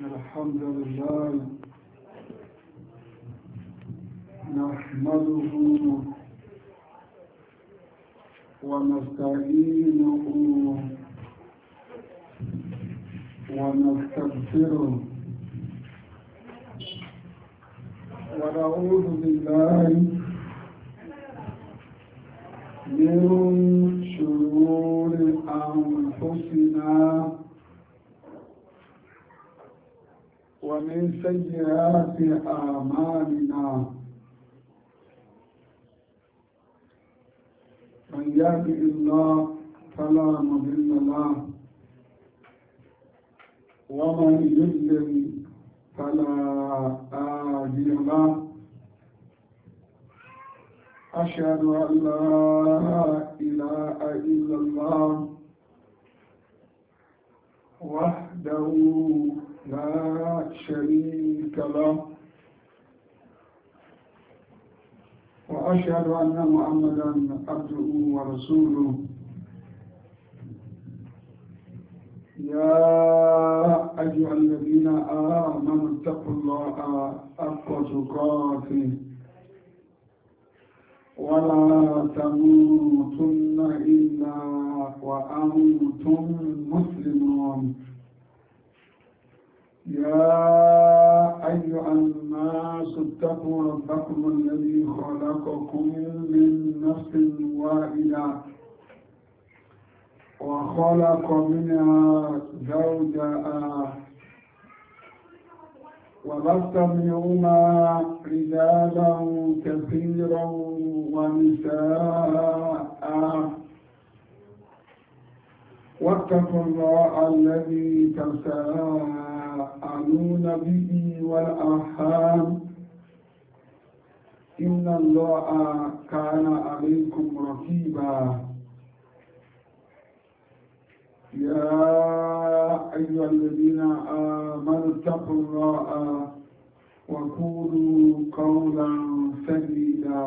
الحمد لله نحمده ونستعينه ونستغفره ونعوذ بالله من شرور أنفسنا ومن سيئات أعمالنا من يهده الله فلا مضل له ومن يضلل فلا هادي له أشهد أن لا إله إلا الله وحده لا شريك له وأشهد أن محمدا عبده ورسوله يا أيها الذين آمنوا اتقوا الله حق تقاته ولا تموتن إلا وأنتم مسلمون يا أيها الناس اتقوا ربكم الذي خلقكم من نفس واحدة وخلق منها زوجها وبث منهما رجالا كثيرا ونساء واتقوا الله الذي تساءلون به والأرحام إن الله كان عليكم رقيبا يا أيها الذين آمنوا اتقوا الله وقولوا قولا سديدا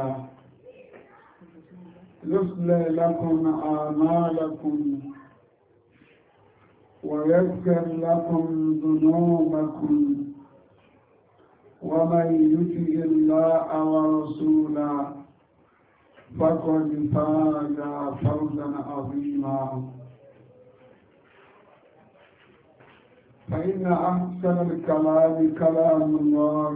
يصلح لكم أعمالكم ويغفر لكم ذنوبكم ومن يطع الله ورسوله فقد فاز فوزا عظيما فإن أحسن الكلام كلام الله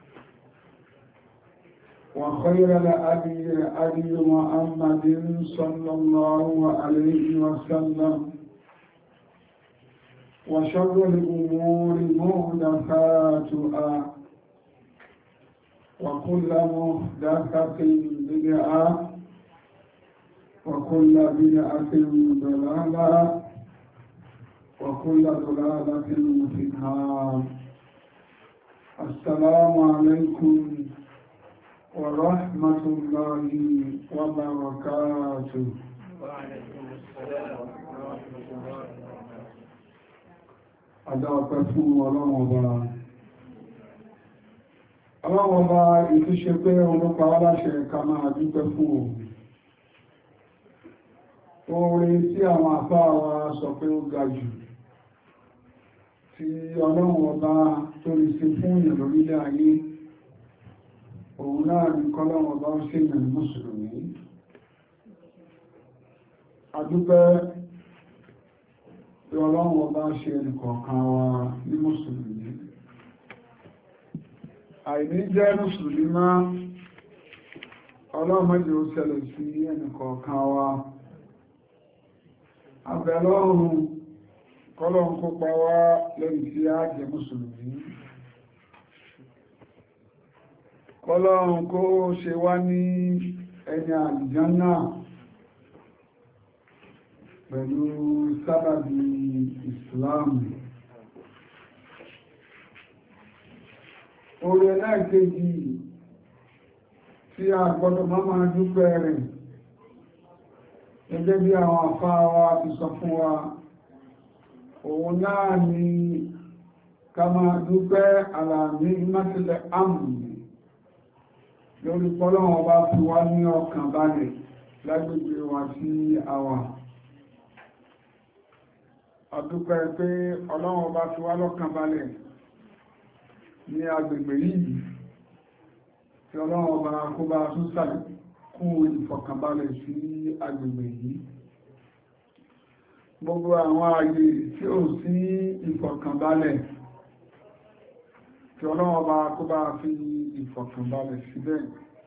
وخير الهدي هدي محمد صلى الله عليه وسلم وشر الأمور محدثاتها وكل محدثة بدعة وكل بدعة ضلالة وكل ضلالة في النار. السلام عليكم ورحمة الله وبركاته. وعليكم السلام ورحمة الله وبركاته. Adáwọ̀pẹ́ fún ọlọ́run ọba ìtúnṣe pé olópa aláṣẹ ká máa dúpẹ́ fún òun. Oore tí àwọn àfáà wa sọ pé ó ga jù tí ọlọ́run ọba tó lè ṣe fún ìyàn lórílẹ̀ ayé, òun náà ní kọ́lọ́run ọba ó ṣe ìyàn mùsùlùmí. Adúpẹ́ tí ọlọ́run ọba ṣe ẹnìkọ̀ọ̀kan wa ní mùsùlùmí. Àìní jẹ́ mùsùlùmí máa ọlọ́run mẹ́jọ ó ṣẹlẹ̀ sí ẹnìkọ̀ọ̀kan wa. Àbẹ̀lọ́run kọ́lọ́run kó pa wá lẹ́yìn tí a jẹ́ mùsùlùmí. Kọ́lọ́run kó ṣe wá ní ẹni àlùjánnà pẹ̀lú sábàbí ìsìláàmù. Oore ẹlẹ́ẹ̀kejì tí a gbọ́dọ̀ máa dúpẹ́ rẹ̀ gẹ́gẹ́ bí àwọn àfáà wa ti sọ fún wa, òun náà ni ká máa dúpẹ́ àlàní mẹ́sílẹ̀ àmì lórí pọ́lọ́wọ́n bá fi wá ní ọkàn balẹ̀ lágbègbè wa sí àwà. Àdúpẹ́ pé Ọlọ́run bá fi wá lọ́kàn balẹ̀ ní agbègbè yìí tí ọlọ́run ọba kó bá tún sàlékún ìfọ̀kànbalẹ̀ sí agbègbè yìí gbogbo àwọn ààyè tí ó sí ìfọ̀kànbalẹ̀ tí ọlọ́run ọba kó bá fi ìfọ̀kànbalẹ̀ síbẹ̀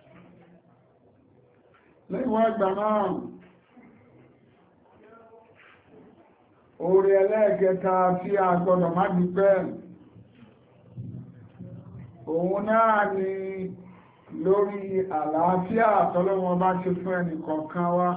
lẹ́yìn wá ìgbà náà oore ẹlẹ́ẹ̀kẹta tí a gbọ́dọ̀ má dúpẹ́ òun náà ni lórí àlàáfíà tọ́lọ́wọ́n bá ṣe fún ẹnì kọ̀ọ̀kan wa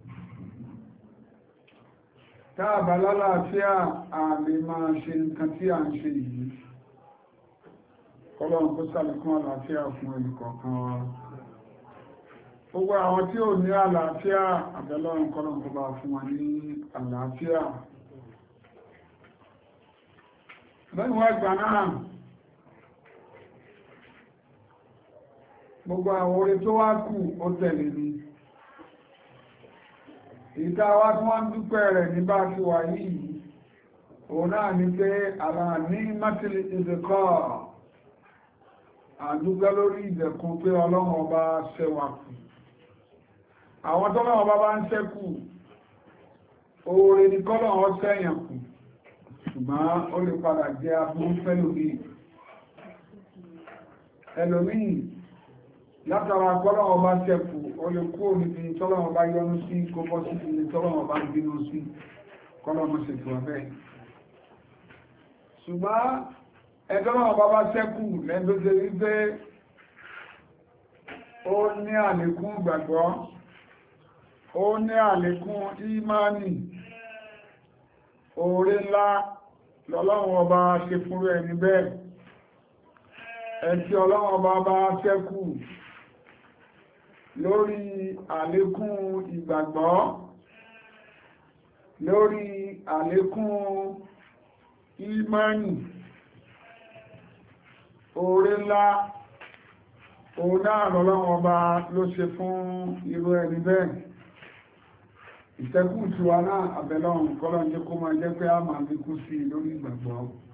táàbà lálàáfíà àlè máa ṣe nǹkan tí a ń ṣe yìí kọ́lọ́run kó ṣàlékún àlàáfíà fún ẹnì kọ̀ọ̀kan wa gbogbo àwọn tí ò ní àlàáfíà àbẹ̀lọ́run kọ́lọ́run kó bá fún wa ní àlàáfíà lẹ́yìn wá ìgbà náà gbogbo àwọn oore tó wá kù ó tẹ̀lé ní ìta wá tí wọ́n ń dúpẹ́ rẹ̀ ní bá ti wà yìí òun náà ni pé àlà ní mátìlì ìdẹ̀kọ́ àdúgbẹ́ lórí ìdẹ̀kùn pé ọlọ́run ọba ṣẹwà kù àwọn tọ́lọ́run ọba bá ń ṣẹ́kù oore ní kọ́lọ́run ṣẹ́yàn kù ṣùgbọ́n ó lè padà jẹ́ abúrú fẹ́lòmí ẹlòmíì látara kọ́lọ́wọ́ bá ṣẹ́kù ó lè kú òmìnirí tọ́lọ́wọ́ bá yọ́nú sí kó bọ́ sí ilé tọ́lọ́wọ́ bá bínú sí kọ́lọ́wọ́ ṣètò abẹ́ ṣùgbọ́n ẹ̀tọ́lọ́wọ́ bá ṣẹ́kù lẹ́gbẹ́sẹ̀ wípé ó ní àlékún gbàgbọ́ ó ní àlékún ìmánì oore ńlá lọ́lọ́run ọba ṣe fún ẹni bẹ́ẹ̀ ẹ̀tí ọlọ́run ọba bá ṣẹ́kù lórí àlékún ìgbàgbọ́ lórí àlékún ìmánì oore ńlá òun náà lọ́lọ́run ọba ló ṣe fún irú ẹni bẹ́ẹ̀ ìṣẹ́kù tí wa náà àbẹ̀lọ́run kọ́lọ̀ jẹ́ kó máa jẹ́ pé a máa fi kú sí lórí ìgbàgbọ́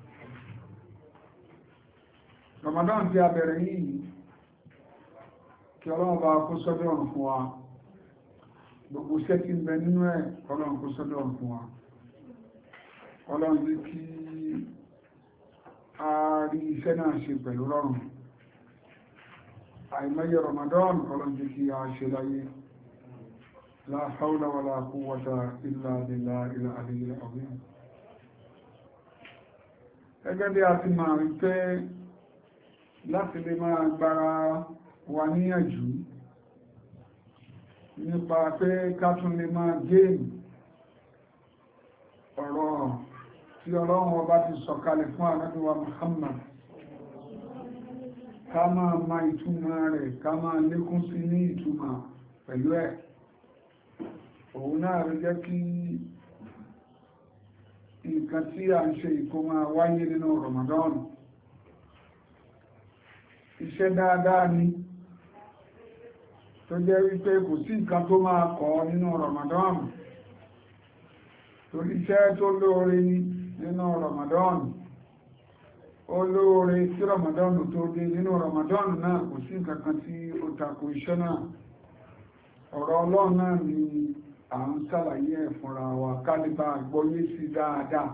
Ramadan tí a bẹ̀rẹ̀ yìí kí ọlọ́run bá kó sọ́dọ̀ ọ̀run fún wa gbogbo iṣẹ́ tí ń bẹ nínú ẹ̀ ọlọ́run kó sọ́dọ̀ ọ̀run fún wa ọlọ́run jẹ́ kí a rí iṣẹ́ náà ṣe pẹ̀lú rọrùn àìmọye Ramadan ọlọ́run jẹ́ kí a ṣe láyé لا حول ولا قوة إلا بالله العلي العظيم gẹ́gẹ́ bí a ti máa rí pé láti lè máa gbára wa níyànjú nípa pé ká tún lè máa géèmì ọ̀rọ̀ tí ọlọ́run ọba ti sọ̀kalẹ̀ fún Ànábì wa Muhammad ká máa ma ìtumọ̀ rẹ̀ ká máa lékún sí ní ìtumọ̀ pẹ̀lú ẹ̀ òun náà rí jẹ́ kí nǹkan tí a ń ṣe ìkó máa wáyé nínú Ramadan iṣẹ́ dáadáa ni tó jẹ́ wípé kò sí nǹkan tó máa kọ́ nínú Ramadan torí iṣẹ́ tó lóore ní nínú Ramadan ó lóore tí Ramadan tó dé nínú Ramadan náà kò sí nǹkan kan tí ó tako iṣẹ́ náà ọ̀rọ̀ Ọlọ́run náà ni à ń ṣàlàyé ẹ̀ fúnra wa kálíbà gbọ́yé sí dáadáa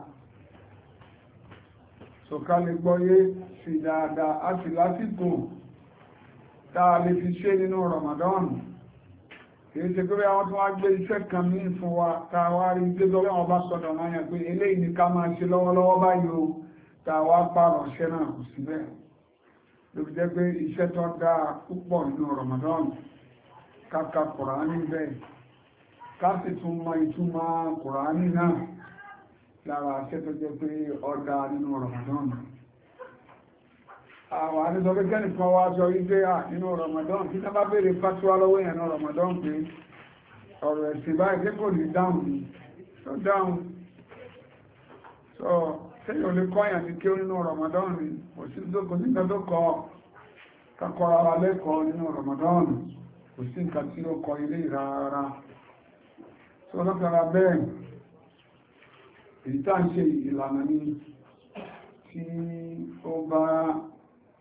so kálí gbọ́yé sí dáadáa á sì lásìkò táa lè fi ṣe nínú Ramadan kìí ṣe pé àwọn tí wọ́n gbé iṣẹ́ kan ní fún wa táa wá rí pé lọ́wọ́ wọn bá sọ̀dọ̀ náà yẹn pé eléyìí ni ká máa ṣe lọ́wọ́lọ́wọ́ báyìí o táa wá pààrọ̀ iṣẹ́ náà kò sí bẹ́ẹ̀ ló fi jẹ́ pé iṣẹ́ tó dáa púpọ̀ nínú Ramadan kàkà Kùránì bẹ́ẹ̀ ká sì tún mọ ìtumọ̀ Kùránì náà lára iṣẹ́ tó jẹ́ pé ọ̀dá nínú Ramadan àwọn àdísọ́gbé kẹ́nìkan wá sọ wípé nínú Ramadan tí wọ́n bá béèrè fatuwa lọ́wọ́ èèyàn náà Ramadan pé ọ̀rọ̀ ẹ̀sìn báyìí tí kò ní dáhùn ní tó dáhùn sọ tẹ́yìn ò lè kọ́yàn ní kí ó nínú Ramadan ní kò sí nǹkan tó kọ kakọ́ra wa lẹ́kọ̀ọ́ nínú Ramadan kò sí nǹkan tí ó kọ ilé ìrara tó lọ́kàrà bẹ́ẹ̀ èyí tá ń ṣe ìlànà ní tí ó bá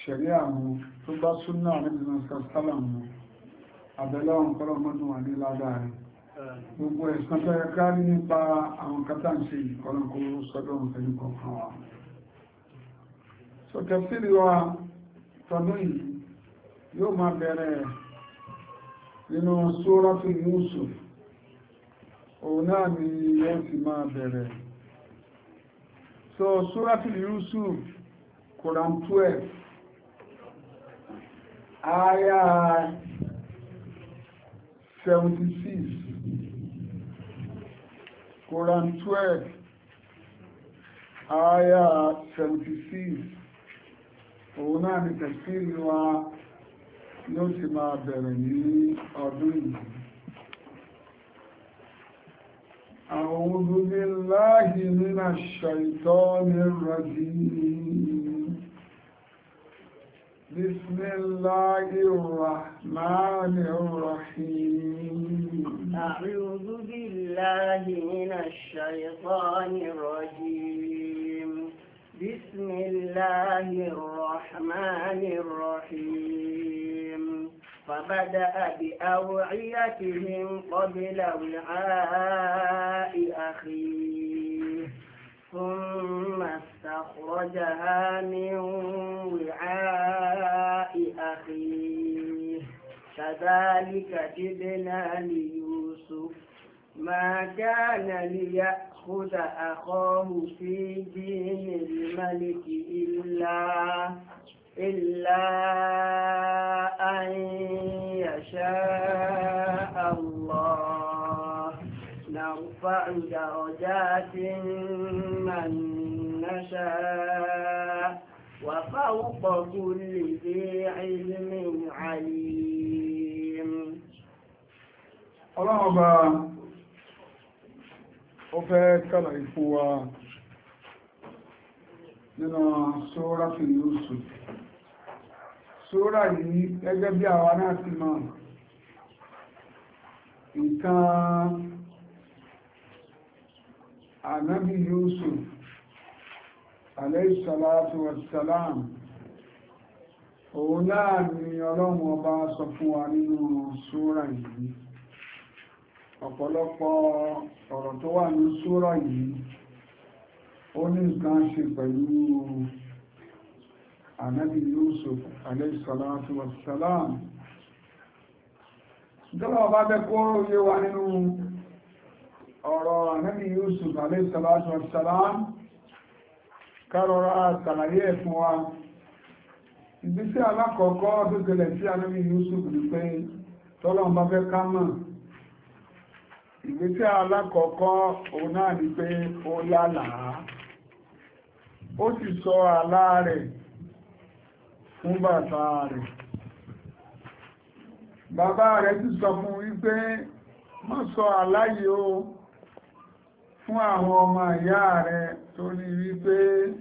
ṣẹ̀rí àwọn tó bá súnà níbi sálàmù àbẹ̀lọ́run kọ́lọ̀ mọ́dún wà ní lágbàáyé gbogbo ẹ̀sán tó yẹ ká ní nípa àwọn kátà ń ṣe ìkọlọ̀ kó sọ́dọ̀ pẹ̀lú kọ̀ọ̀kan wa so tafsiri wa tọdún yìí yóò máa bẹ̀rẹ̀ nínú Suratu Yusuf òun náà ni yóò sì máa bẹ̀rẹ̀ so Suratu Yusuf Quran 12 Aya 76 Quran 12 Aya 76 òun náà ni tafsiri wa yóò ti máa bẹ̀rẹ̀ ní ọdún yìí. أعوذ بالله من الشيطان الرجيم بسم الله الرحمن الرحيم أعوذ بالله من الشيطان الرجيم بسم الله الرحمن الرحيم فبدأ بأوعيتهم قبل وعاء أخيه ثم استخرجها من وعاء أخيه كذلك جبنا ليوسف ما كان ليأخذ أخاه في دين الملك إلا أن يشاء الله نرفع درجات من نشاء وفوق كل ذي علم عليم. الله ó fẹ́ kàlàyé fún wa nínú Suratu Yusuf. Sura yìí gẹ́gẹ́ bí àwa náà ti mọ̀ nǹkan Ànábì Yusuf alayhi salatu wassalam òun náà ni Ọlọ́run ọba sọ fún wa nínú Sura yìí. Ọ̀pọ̀lọpọ̀ ọ̀rọ̀ tó wà ní súrà yìí ó ní nǹkan ṣe pẹ̀lú Ànábì Yusuf alayhi salatu wassalam. Ìjọba ọba bẹ́ kó yé wa nínú ọ̀rọ̀ Ànábì Yusuf alayhi salatu wassalam kárọ̀rọ̀ àtàlàyé ẹ̀ fún wa. Ìgbésẹ̀ alákọ̀ọ́kọ́ tó tẹ̀lẹ̀ sí Ànábì Yusuf ní pé tọ́lọ́run bá fẹ́ ká mọ̀. Ìgbésẹ̀ alákọ̀ọ́kọ́ òun náà ni pé ó lálàá ó sì sọ àlá rẹ̀ fún bàbá rẹ̀. Bàbá rẹ̀ sì sọ fún wípé má sọ àlá yìí o fún àwọn ọmọ ìyá rẹ̀ torí wípé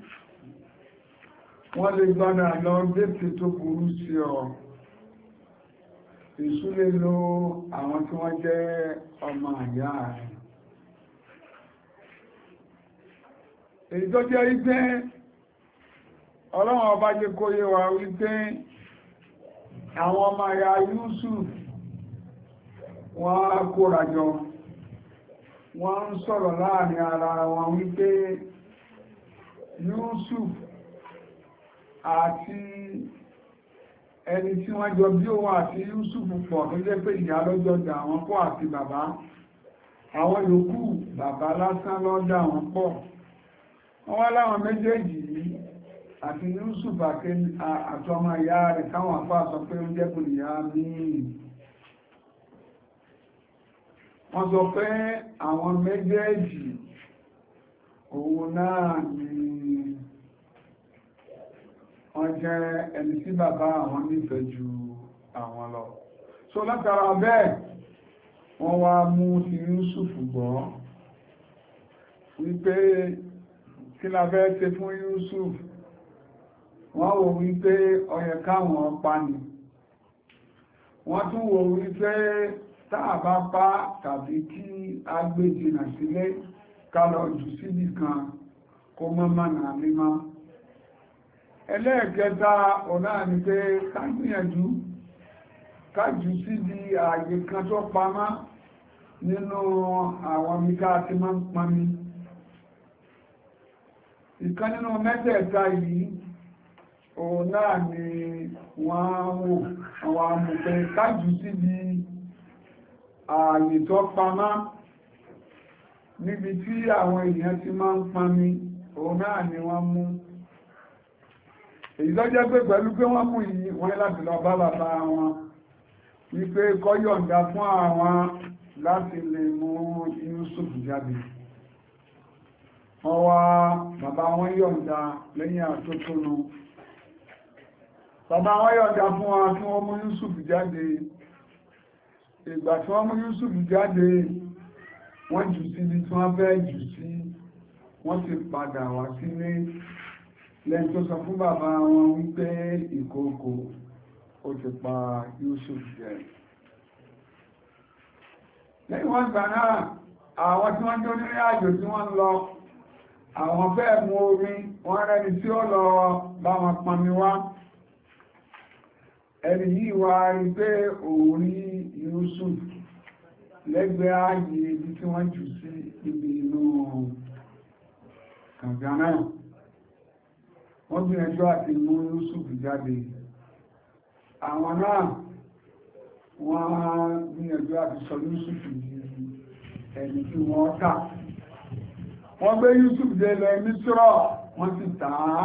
wọ́n lè gbọ́dọ̀ lọ dẹ́tẹ̀ tó burú sí ọ. Èṣù lè lo àwọn tí wọ́n jẹ́ ọmọ àyá rẹ̀. Èyí tó jẹ́ wípé Ọlọ́run ọba jẹ́ kó yé wa wípé àwọn ọmọ àyá Yusuf wọ́n kórajọ wọ́n ń sọ̀rọ̀ láàrin ara wọn wípé Yusuf àti ẹni tí wọ́n jọ bí òun àti Yusuf pọ̀ tó jẹ́ pé ìyá lọ́jọ́ dà wọ́n pọ̀ àti bàbá àwọn yòókù bàbá lásán lọ́dà wọ́n pọ̀ wọ́n wá láwọn méjèèjì yìí àti Yusuf àtọmọ ìyá rẹ̀ káwọn àpá sọ pé ó jẹ́ kò níyà míì wọ́n sọ pé àwọn méjèèjì òun náà ni wọ́n jẹ́ ẹni tí bàbá àwọn nífẹ̀ẹ́ ju àwọn lọ. So látara bẹ́ẹ̀ wọ́n wá mú ti Yusuf gbọ́ wípé kí la fẹ́ ṣe fún Yusuf wọ́n wò wípé ó yẹ káwọn pa ni wọ́n tún wò wípé táà bá pa tàbí kí a gbé jìnà sílé ká lọ jù síbì kan kó mọ́ mọ́nà mímọ́ ẹlẹ́ẹ̀kẹta ọ̀nà ni pé ká gbìyànjú kájú sí di ààyè kan tó pamá nínú àwọn mìíká tí máa ń pọnmi. Ìkan nínú mẹ́tẹ̀ẹ̀ta yìí òun náà ni wọ́n wò àwọn amòfẹ́ kájú sí di ààyè tó pamá níbi tí àwọn èèyàn ti máa ń pọnmi òun náà ni wọ́n mú. Èyí tó jẹ́ pé pẹ̀lú pé wọ́n mú yìí wọ́n láti lọ bá bàbá wọn wípé kó yọ̀ǹda fún àwọn láti lè mú Yusuf jáde. Wọ́n wá bàbá wọn yọ̀ǹda lẹ́yìn àtótónu. Bàbá wọn yọ̀ǹda fún wọn kí wọ́n mú Yusuf jáde. Ìgbà tí wọ́n mú Yusuf jáde wọ́n jù sí ibi tí wọ́n fẹ́ jù sí, wọ́n sì padà wá sílé lẹ́yìn tó sọ fún bàbá wọn wípé ìkookò ó ti pa Yusuf jẹ. Lẹ́yìn wọ́n gbà náà àwọn tí wọ́n jẹ́ onírìn àjò tí wọ́n lọ àwọn fẹ́ mú omi wọ́n rẹ́ni tí ó lọ bá wọn pọnmi wá. Ẹni yìí wá rí pé òun rí Yusuf lẹ́gbẹ̀ẹ́ ààyè ibi tí wọ́n jù sí ibi inú kànga náà. Wọ́n gbìyànjú àti mú Yusuf jáde. Àwọn náà wọ́n gbìyànjú àti sọ Yusuf di ẹni tí wọ́n tà. Wọ́n gbé Yusuf dé lọ Mísírà wọ́n sì tà á.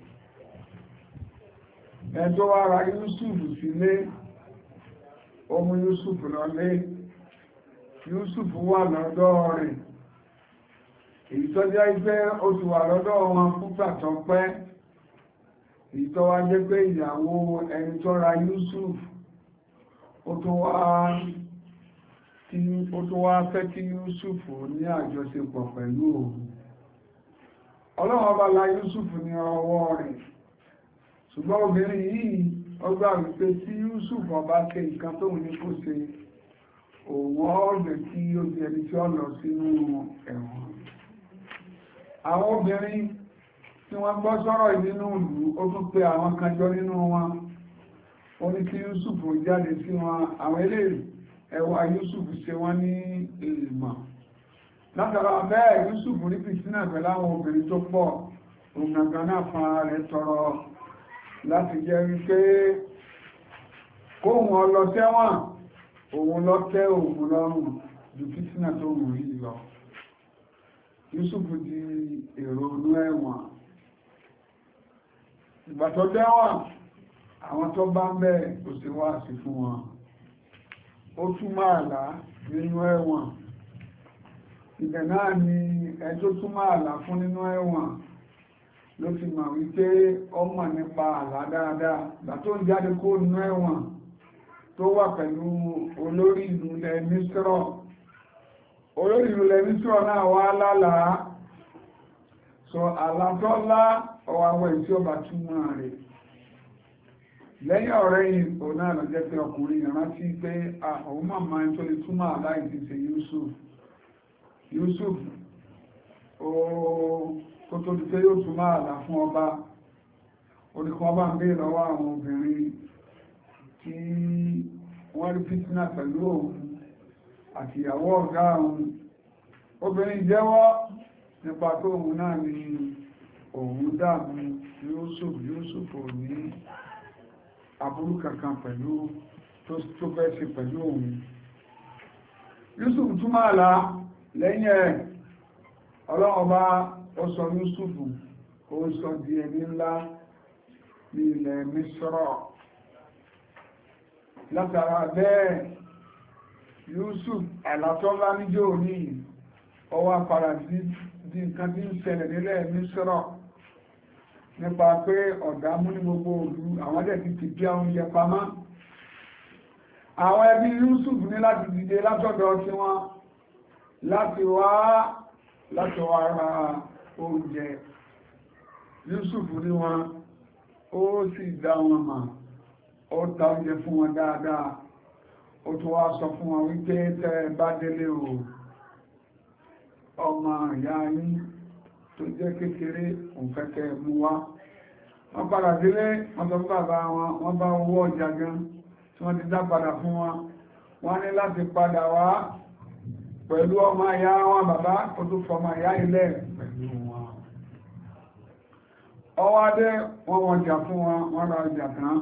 Ẹjọ́ wá ra Yusuf sílé, ó mú Yusuf lọlé. Yusuf wà lọ́dọ̀ rẹ̀. Èyí tó jẹ́ pé ó ti wà lọ́dọ̀ wọn fúngbà tó pẹ́. Èyí tó wá jẹ́ pé ìyàwó ẹni tó ra Yusuf ó tún wá fẹ́ kí Yusuf ní àjọṣepọ̀ pẹ̀lú òun. Ọlọ́run ọba la Yusuf ní ọwọ́ rẹ̀. Ṣùgbọ́n obìnrin yìí ó gbà wípé tí Yusuf ọba ṣe nǹkan tóun ní kó ṣe òun ọ̀lẹ̀ tí ó di ẹni tí ó lọ sínú ẹ̀wọ̀n. Àwọn obìnrin tí wọ́n gbọ́ sọ̀rọ̀ nínú ìlú ó tún pé àwọn kan jọ nínú wọn. Ó ní kí Yusuf jáde sí wọn. Àwọn eléyìí ẹwà Yusuf ṣe wọ́n ní èèmọ̀. Látara bẹ́ẹ̀ Yusuf rí fìtínà pẹ̀lú àwọn obìnrin tó pọ̀. Òun gangan náà fún ara rẹ̀ tọrọ láti jẹ́ wípé kóhun ọlọ tẹ́wọ̀n òun lọ tẹ́ òun lọ́rùn ju fìtínà tó wù rí lọ. Yusuf di èrò inú ẹ̀wọ̀n. Ìgbà tó dẹ́wọ̀n àwọn tó bá ń bẹ̀ kò sí wá sí fún wọn. Ó túmọ̀ àlá nínú ẹ̀wọ̀n. Ibẹ̀ náà ni ẹjọ́ túmọ̀ àlá fún nínú ẹ̀wọ̀n ló fi mọ̀ wípé ọmọ nípa àlá dáadáa. Ìgbà tó ń jáde kó nínú ẹ̀wọ̀n tó wà pẹ̀lú olórí ìlú ilẹ̀ Mísírà. Olórí ìlú ilẹ̀ Mísírà náà wá lálàá. Sọ àlá tó lá ọwọ́ àwọn èyí tí ó bá túmọ̀ rẹ̀. Lẹ́yìn ọ̀rẹ́ yìí òun náà lọ jẹ́ pé ọkùnrin ìrántí pé àwọn màmá ẹni tó lè túmọ̀ àlá ìdí ṣe Yusuf kó tó di pé yóò túmọ̀ àlá fún ọba. Olùkọ́ ọba ń béèrè lọ́wọ́ àwọn obìnrin tí wọ́n rí fìtínà pẹ̀lú òun àti ìyàwó ọ̀gá òun. Obìnrin jẹ́wọ́ nípa tó òun náà ni òun dàmú Yusuf ò ní aburú kankan pẹ̀lú tó fẹ́ ṣe pẹ̀lú òun. Yusuf túmọ̀ àlá lẹ́yìn ẹ̀ ọlọ́ọ̀bá ó sọ Yusuf ó sọ di ẹni ńlá ní ilẹ̀ Mísírà. Látara bẹ́ẹ̀ Yusuf àlàtọ́lá níjọ́ ní ọwá padà di nǹkan tí ń ṣẹlẹ̀ nílẹ̀ Mísírà nípa pé ọ̀dá mú ní gbogbo òlú àwọn ẹ̀dẹ̀ ti fi bí àwọn oúnjẹ pamọ́. Àwọn ẹbí Yusuf ní láti dìde látọ̀dọ̀ tí wọ́n láti wá ra oúnjẹ. Yusuf ní wọn ó sì dá wọn mà ó ta oúnjẹ fún wọn dáadáa. Ó tún wá sọ fún wọn wípé tẹ́ bá délé o ọmọ ìyá yín tó jẹ́ kékeré òun fẹ́kẹ́ mú wá wọ́n padà sílé wọ́n sọ fún bàbá wọn wọ́n bá owó ọjà gan tí wọ́n ti dá padà fún wọn wọ́n ní láti padà wá pẹ̀lú ọmọ ìyá wọn bàbá kó tó fọmọ ìyá ilẹ̀ pẹ̀lú wọn ọwọ́ adé wọ́n jà fún wọn wọ́n ra ọjà tán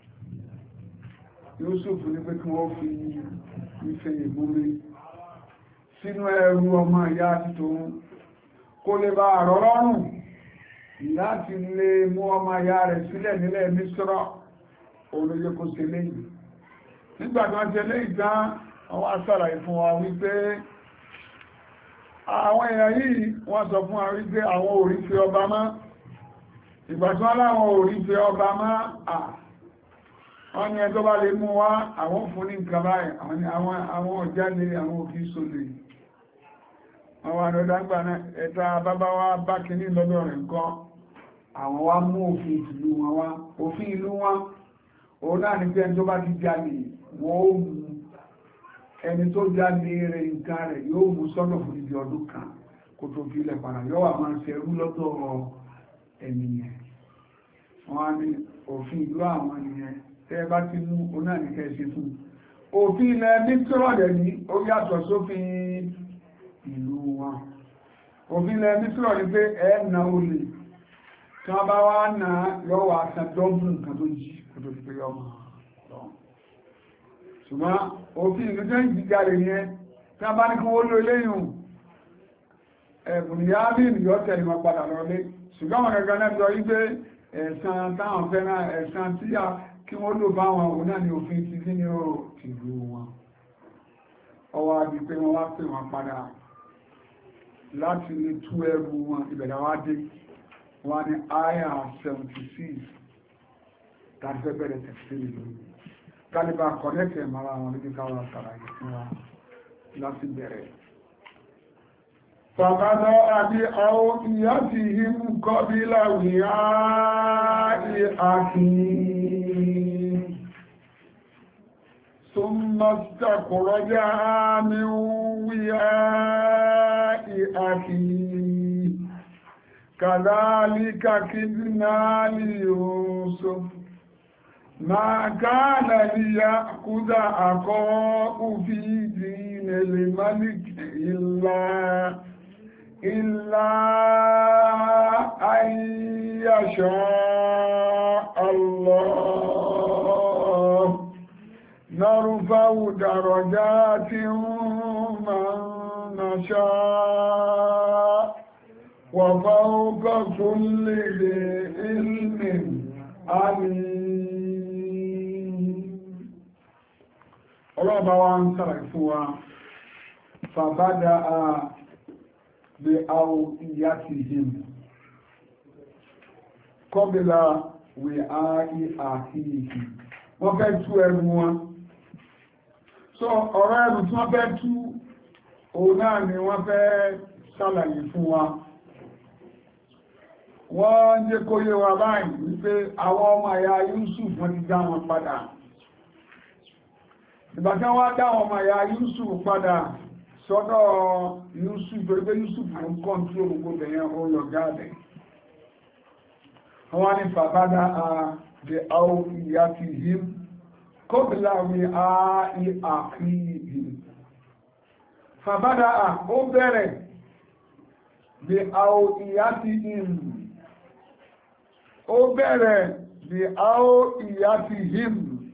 Yusuf ní pé kí wọ́n fi ife ìmúmi sínú ẹrù ọmọ ìyá títòun kó lè bá àrọ́rọ́rùn láti lè mú ọmọ ìyá rẹ̀ sílẹ̀ nílẹ̀ Mísírà olóyè kó ṣe léyìn nígbàtí wọ́n ṣe léyìn tán wọ́n á ṣàlàyé fún wa wípé àwọn èèyàn yìí wọ́n sọ fún wa wípé àwọn ò rí fẹ́ ọba mọ́ ìgbàtí wọ́n láwọn ò rí fẹ́ ọba mọ́ wọ́n ní ẹjọ́ bá lè mú wá àwọn fún ní nǹkan báyìí àwọn ọ̀jáde àwọn òfin sólè àwọn àdọ́dágbà ẹ̀ta bàbá wa bá kìíní lọ́dọ̀ rẹ̀ nǹkan àwọn wá mú òfin ìlú wọn wá òfin ìlú wọn òun náà ní pé ẹni tó bá ti jalè wọ́n ó mú ẹni tó jalè rẹ̀ nǹkan rẹ̀ yóò mú sọ́dọ̀ fún ibi ọdún kan kó tó fi ilẹ̀ padà yóò wà máa ń ṣerú lọ́dọ̀ ẹnìyẹn wọ́n á ní òfin ìlú àwọn ènìyàn tẹ́ bá ti mú òun náà ní kẹ́ ṣe fún òfin ilẹ̀ Mísírà ní ó yàtọ̀ sófin ìlú wọn òfin ilẹ̀ Mísírà ní pé ẹ̀ẹ́nà olè tí wọ́n bá wá náà lọ́wọ́ àṣàdọ́gbùn nǹkan tó jí kò tó fi pé ọmọ lọ ṣùgbọ́n òfin ìlú tẹ́ ìjìjà rẹ̀ yẹn tí wọ́n bá ní kí wọ́n lò léyìn ẹ̀bùn ìyá bí ìyọ́ tẹ̀lé wọn padà lọlé ṣùgbọ́n wọn gẹ́gẹ́ náà sọ wípé ẹ̀san táwọn fẹ́ràn ẹ̀san tí kí wọ́n lò bá wọn òun náà ní òfin ti kí ní ó ti lú wọn ọwọ́ àbí pé wọ́n wá pè wọn padà láti lè tú ẹrù wọn ìbẹ̀rẹ̀ wá dé wọ́n ní àyà 76 tàbí fẹ́ bẹ̀rẹ̀ tẹ̀sílẹ̀ lórí kálíbà kọ̀nẹ́tẹ̀ mara wọn níbi káwọn àtàràyè fún wa láti bẹ̀rẹ̀ fàbádọ́ àbí àwọn ìyá ti yí mú kọ́ bí láwìyá àkíyí ثم استخرجها من وعاء أخيه كذلك كدنا ليوسف ما كان ليأخذ أخاه في دين الملك إلا أن يشاء الله نرفع درجات من نشاء وفوق كل ذي علم عليم. ọlọ́ọ̀bá wa ń sàrẹ̀ fún wa fàbádà bí àwọ̀ ìyá ti hìm kọ́bílá wì á àkíyèsí wọ́n fẹ́ tú ẹrù wọn so ọ̀rọ̀ ẹrù tí wọ́n fẹ́ tú òun náà ni wọ́n fẹ́ ṣàlàyé fún wa wọ́n jẹ́ kó yé wa báyìí wípé àwọn ọmọ ẹ̀yà Yusuf wọ́n ti dá wọn padà ìbàtán wá dá àwọn ọmọ ẹ̀yà Yusuf padà sọ́dọ̀ Yusuf torí pé Yusuf ló ń kọ́ tí ó gbogbo bẹ̀yẹn ó lọ gáàdẹ̀ wọ́n ní fàbádà the awiyatihim kọ́bílá wí àkíyìí fàbádà ó bẹ̀rẹ̀ the awiyatihim ó bẹ̀rẹ̀ the awiyatihim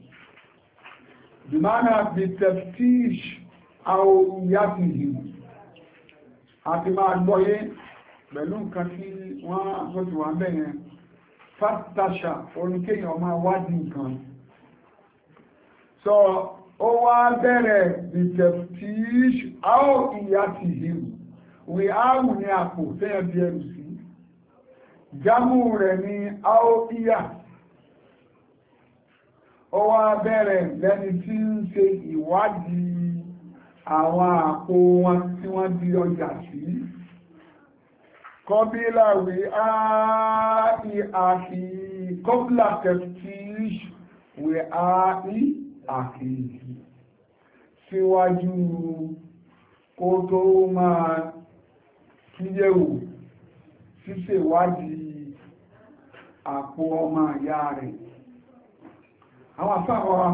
bimana bi taftish awiyatihim àti máa gbọ́yé pẹ̀lú nǹkan tí wọ́n ti wà bẹ̀yẹn fàtàṣà oníkéyàn máa wádìí nǹkan so ó wá bẹ̀rẹ̀ ìtẹ̀ftíṣ áò ìyá ti hìm wí áwù ní àpò tẹ́yẹ̀ bí ẹrù sí jámù rẹ̀ ní áò ìyá ó wá bẹ̀rẹ̀ lẹ́ni tí ń ṣe ìwádìí àwọn àpò wọn tí wọ́n di ọjà sí kọbílà wí áì àkì kọbílà tẹ̀ftíṣ wí áì àkì síwájú kó tó máa kíyẹ̀wò ṣíṣèwádìí àpò ọmọ ìyá rẹ̀. Àwọn àfáà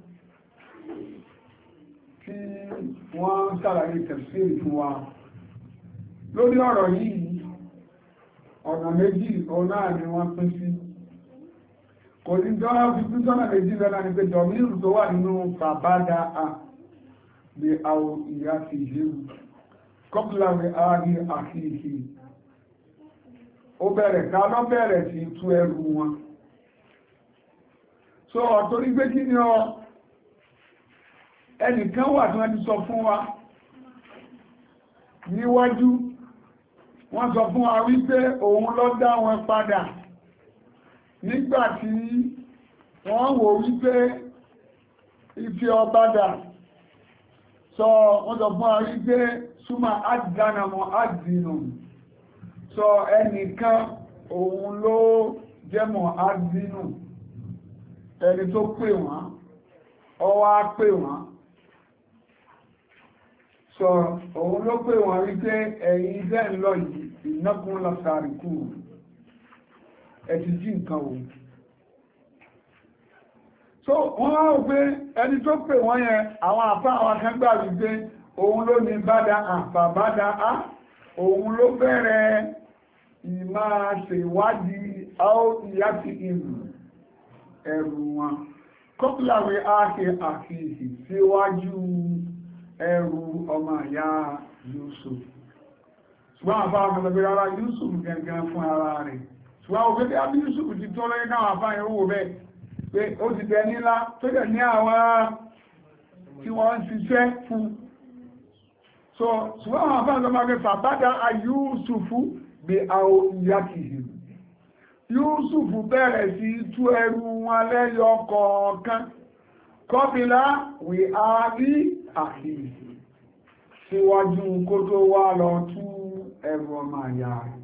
tí wọ́n ṣàlàyé tafsir fún wa lórí ọ̀rọ̀ yìí, ọ̀nà méjì ọ̀nà ni wọ́n pín sí. Kò ní jọ́nà fi pín sọ́nà méjì lọ́nà ní pé dọ̀míìrù tó wà nínú fàbádà à bí àwọ̀ ìyá ti hìrù kọ́pùlà rẹ̀ ààrí àkíyèsí. Ó bẹ̀rẹ̀ ká lọ bẹ̀rẹ̀ sí tú ẹrù wọn. So ọ̀tọ́rí gbé kí ni ẹnìkan wà tí wọ́n ti sọ fún wa níwájú, wọ́n sọ fún wa wípé òun ló dá wọn padà nígbàtí wọ́n wò wípé ìfẹ́ ọbádà. So wọ́n sọ fún wa wípé súnmọ́ àdánamọ́ àdínù. So ẹnìkan òun ló jẹ́mọ̀ àdínù, ẹni tó pè wọ́n, ó wá pè wọ́n. So òun ló pè wọ́n wípé ẹ̀yin jẹ́ ń lọ yìí ìnákun lọ sàríkù ẹ̀tì jí nǹkan òun. So wọ́n wá wò pé ẹni tó pè wọ́n yẹn, àwọn àfá àwọn akẹgbà wípé òun ló ní bádá àfàbádá á, òun ló bẹ̀rẹ̀ ìmáa ṣèwádìí ìyá ti ìlú ẹrù wọn kọ́pùláwé áàkì àfihì síwájú ẹrù ọmọ ìyá Yusuf. Ṣùgbọ́n àfá ọmọdé rárá Yusuf gẹ̀gẹ̀ fún ara rẹ̀. Ṣùgbọ́n òfin tí a bí Yusuf ti tó lọ́yẹ́ káwọn àfá ìrúwò bẹ́ẹ̀ pé ó ti tẹ nílá tó jẹ́ ní àwọn tí wọ́n ń ṣiṣẹ́ fún. So ṣùgbọ́n àwọn àfá ọmọdé fàbádà a Yusufu bí àwọn ìyá kìí. Yusuf bẹ̀rẹ̀ sí tú ẹrù wọn lẹ́yọ kọ̀ọ̀kan kọ́bílá wì áàrí àkìí síwájú kó tó wá lọ tú ẹrù ọmọ àyà rẹ̀.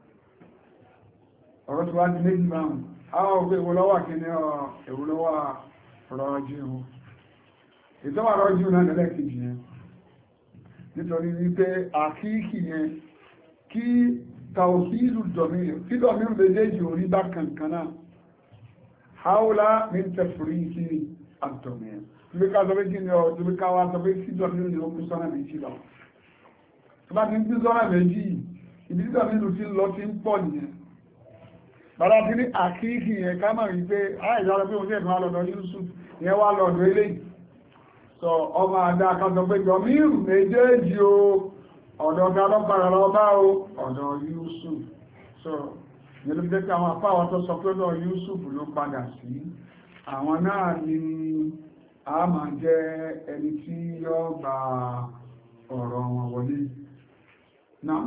Ọ̀rọ̀ tó wá di méjì báhùn, àwọn ògbé ìwòlọ́wà kí ní ìwòlọ́wà rọ́jú. Ìtọ́wà rọ́jú náà lẹ́lẹ́kejì yẹn. Nítorí wípé àkíkì yẹn kí tàwọ̀fíìlù dọ̀míìlù kí dọ̀míìlù méjèèjì orí bá kankaná haúlá ní tẹ̀fùrí sí àtọ̀míìlù tí ká sọ pé kí ni ọ̀ tí ká wá sọ pé sí dọ̀míìlù ni ó kú sọ́nà méjì lọ. Tó bá ti ń pín sọ́nà méjì ìdí tí dọ̀míìlù ti lọ ti ń pọ̀ nìyẹn. Bàbá ti ní àkíkì yẹn ká mọ̀ rí pé àìsàn pé òun sì ẹ̀kan lọ́dọ̀ Yusuf yẹn wá lọ́dọ̀ eléyìí. Sọ ọmọ àdá kan sọ pé dọ̀míìlù méjèèjì o ọ̀dọ̀ ọ̀gá lọ́pàá lọ bá o ọ̀dọ̀ Yusuf. So yẹ́lú jẹ́ pé àwọn afáwọn tó sọ pé ọ̀dọ̀ Yusuf ló padà sí, àwọn náà ni a máa jẹ́ ẹni tí yóò gba ọ̀rọ̀ wọn wọlé náà.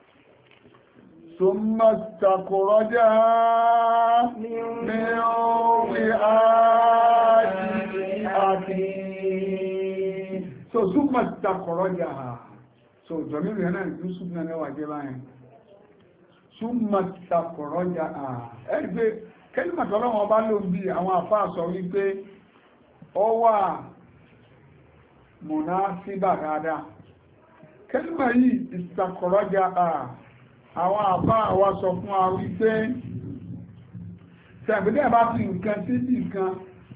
ثم استخرجها من وعاء so ثم استخرجها so jọmílù yẹn náà Yusuf náà lẹ́wà jẹ́ báyìí súnmọ̀ tàkọ̀rọ̀jà ẹgbẹ́ kẹ́lìmọ̀tọ́lọ́wọ́ bá ló ń bí àwọn àfáà sọ wípé ó wà mọ̀ná síbà dáadáa. Kẹ́lìmọ̀ yìí ìtàkọ̀rọ̀jà àwọn àfáà wa sọ fún wa wípé tẹ̀gbẹ́dẹ́ bá fi nǹkan síbì kan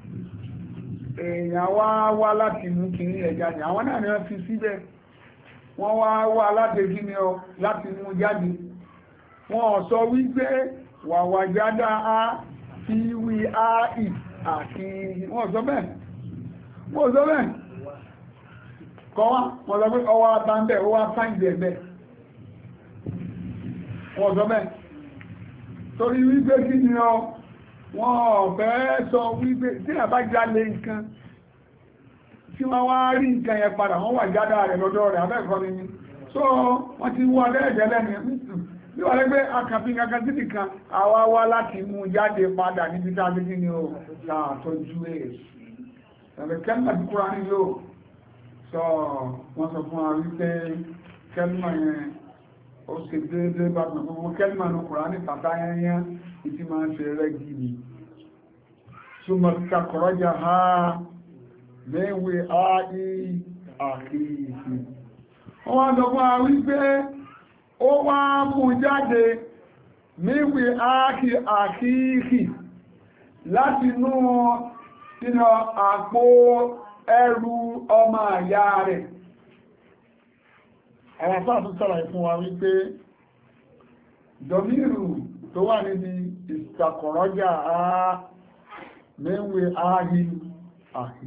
èèyàn wá láti mú kìí ẹ̀jà ní àwọn náà ni wọ́n fi síbẹ̀, wọ́n wá láti kí ni ọ láti mú jáde. Wọ́n sọ wípé wàwàjádá á fi wí á ì àti wọ́n sọ bẹ́ẹ̀ kọ́ wá wọ́n sọ pé ọwọ́ àtàndẹ̀ ó wá fáìdẹ̀ ẹ̀bẹ̀ wọ́n sọ bẹ́ẹ̀ torí wípé kí ni ọ wọ́n ọ̀fẹ́ sọ wípé tí àbájálé nǹkan tí wọ́n wá rí nǹkan yẹn padà wọ́n wà jádá rẹ̀ lọ́dọ̀ rẹ̀ abẹ́ẹ̀kọ́ ni so wọ́n ti wọ́n lẹ́ẹ̀jẹ́lẹ́ ni bí wọ́n lẹ́gbẹ́ akàfin kankan sí nìkan àwa wá láti mú jáde padà níbi tá a ti kí ni ó tààtọ́jú èsì ẹ̀rẹ̀ kẹ́lìmà ti kúrò ní yóò sọ wọ́n sọ fún àrí pé kẹ́lìmà yẹn ó sì déédéé bá gbogbo kẹ́lìmà ní kúrò ní tàtà yẹn ìtí máa ń ṣe rẹ́gì ni súnmọ́ kakọ̀rọ̀jà ha léwé ààyè àkíyèsí wọ́n wá sọ fún àrí pé ó wá mú jáde míwí àkíkì láti inú àpò ẹrù ọmọ àyà rẹ̀. Àwọn afá tún sọ̀rọ̀ fún wa wípé dọ̀míìrù tó wà níbi ìsàkọ̀rọ̀jà míwí àkíkì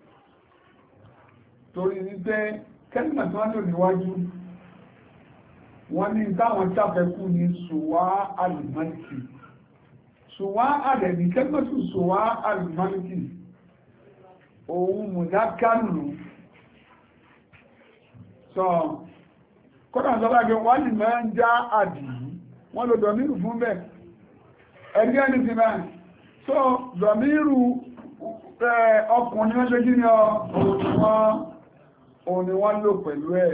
torí wípé kẹ́lìmọ̀ tí wọ́n lò níwájú wọ́n ní táwọn sáfẹ́kù ní ṣùwá alìmọ́lìkì ṣùwá àdẹ̀bí kẹ́lìmọ̀tù ṣùwá alìmọ́lìkì òun mùdákánù sọ kọ́nà sọ́lágbé wọ́n lè mẹ́ ń já àdì wọ́n lò dọ̀míru fún bẹ́ ẹgbẹ́ ní ti náà so dọ̀míru ọkùnrin wọ́n ṣe kí ni òun ni wọ́n lò pẹ̀lú ẹ̀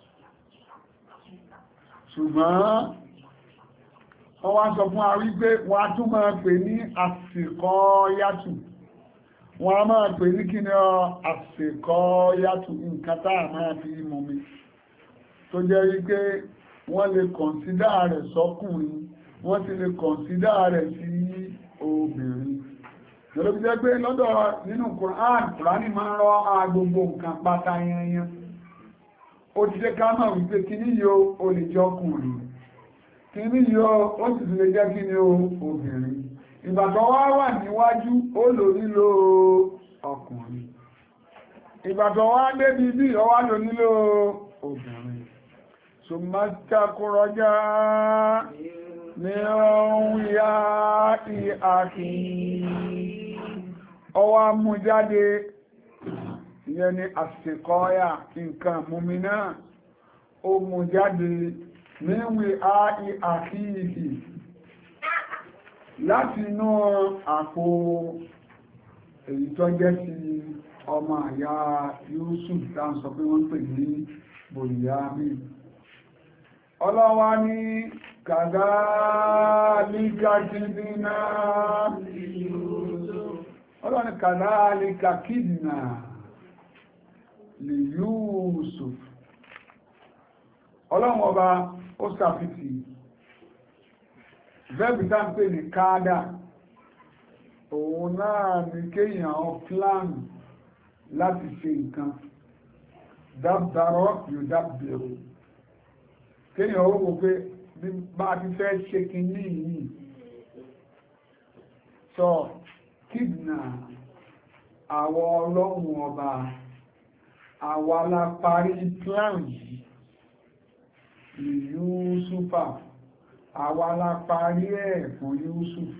ṣùgbọ́n wọ́n wá sọ fún àrí pé wọ́n á tún máa pè ní àsìkò yàtù wọ́n á máa pè ní kí ni àsìkò yàtù nǹkan táà máa fi mọ̀ mi tó jẹ́ wípé wọ́n lè kọ̀nsídà rẹ̀ sọ́kùnrin wọ́n ti lè kọ̀nsídà rẹ̀ sí obìnrin lọ́dọ̀ bí jẹ́ pé lọ́dọ̀ nínú Kùránì máa ń rọ́ agbogbo nǹkan pátá yanyan ó ti jẹ́ ká máa wípé kí ní yóò ó lè jẹ́ ọkùnrin kí ní yóò ó sì lè jẹ́ kí ní obìnrin ìbàtọ̀ wá wà níwájú ó lò nílò ọkùnrin ìbàtọ̀ wá débi bí ó wá lò nílò obìnrin ṣùgbọ́n ní ọ̀hún ya ìhàkì ọwá mú jáde ìyẹn ni àsìkọ́ọ́yà nǹkan múmi náà ó mú jáde níwí àkíyìí láti inú àpò èyí tó jẹ́ sí ọmọ àyà Yusuf tá ń sọ pé wọ́n pè ní Bòyámì ọlọ́wà ní kàdálíkà kìdínà ọlọ́wà ní kàdálíkà kìdínà lè Yusuf ọlọ́wà ọba ó sàfitì bẹ́ẹ̀bì tá ń pè ní káádà òun náà ní kéèyàn plan láti ṣe nǹkan dábàárọ̀ yóò dábẹ̀rù kéèyàn ó wò pé bí bá ti fẹ́ ṣe kìíní yìí sọ kìdínà àwọ ọlọ́run ọba àwa la parí plan yìí Yusufa àwa la parí ẹ̀ fún Yusuf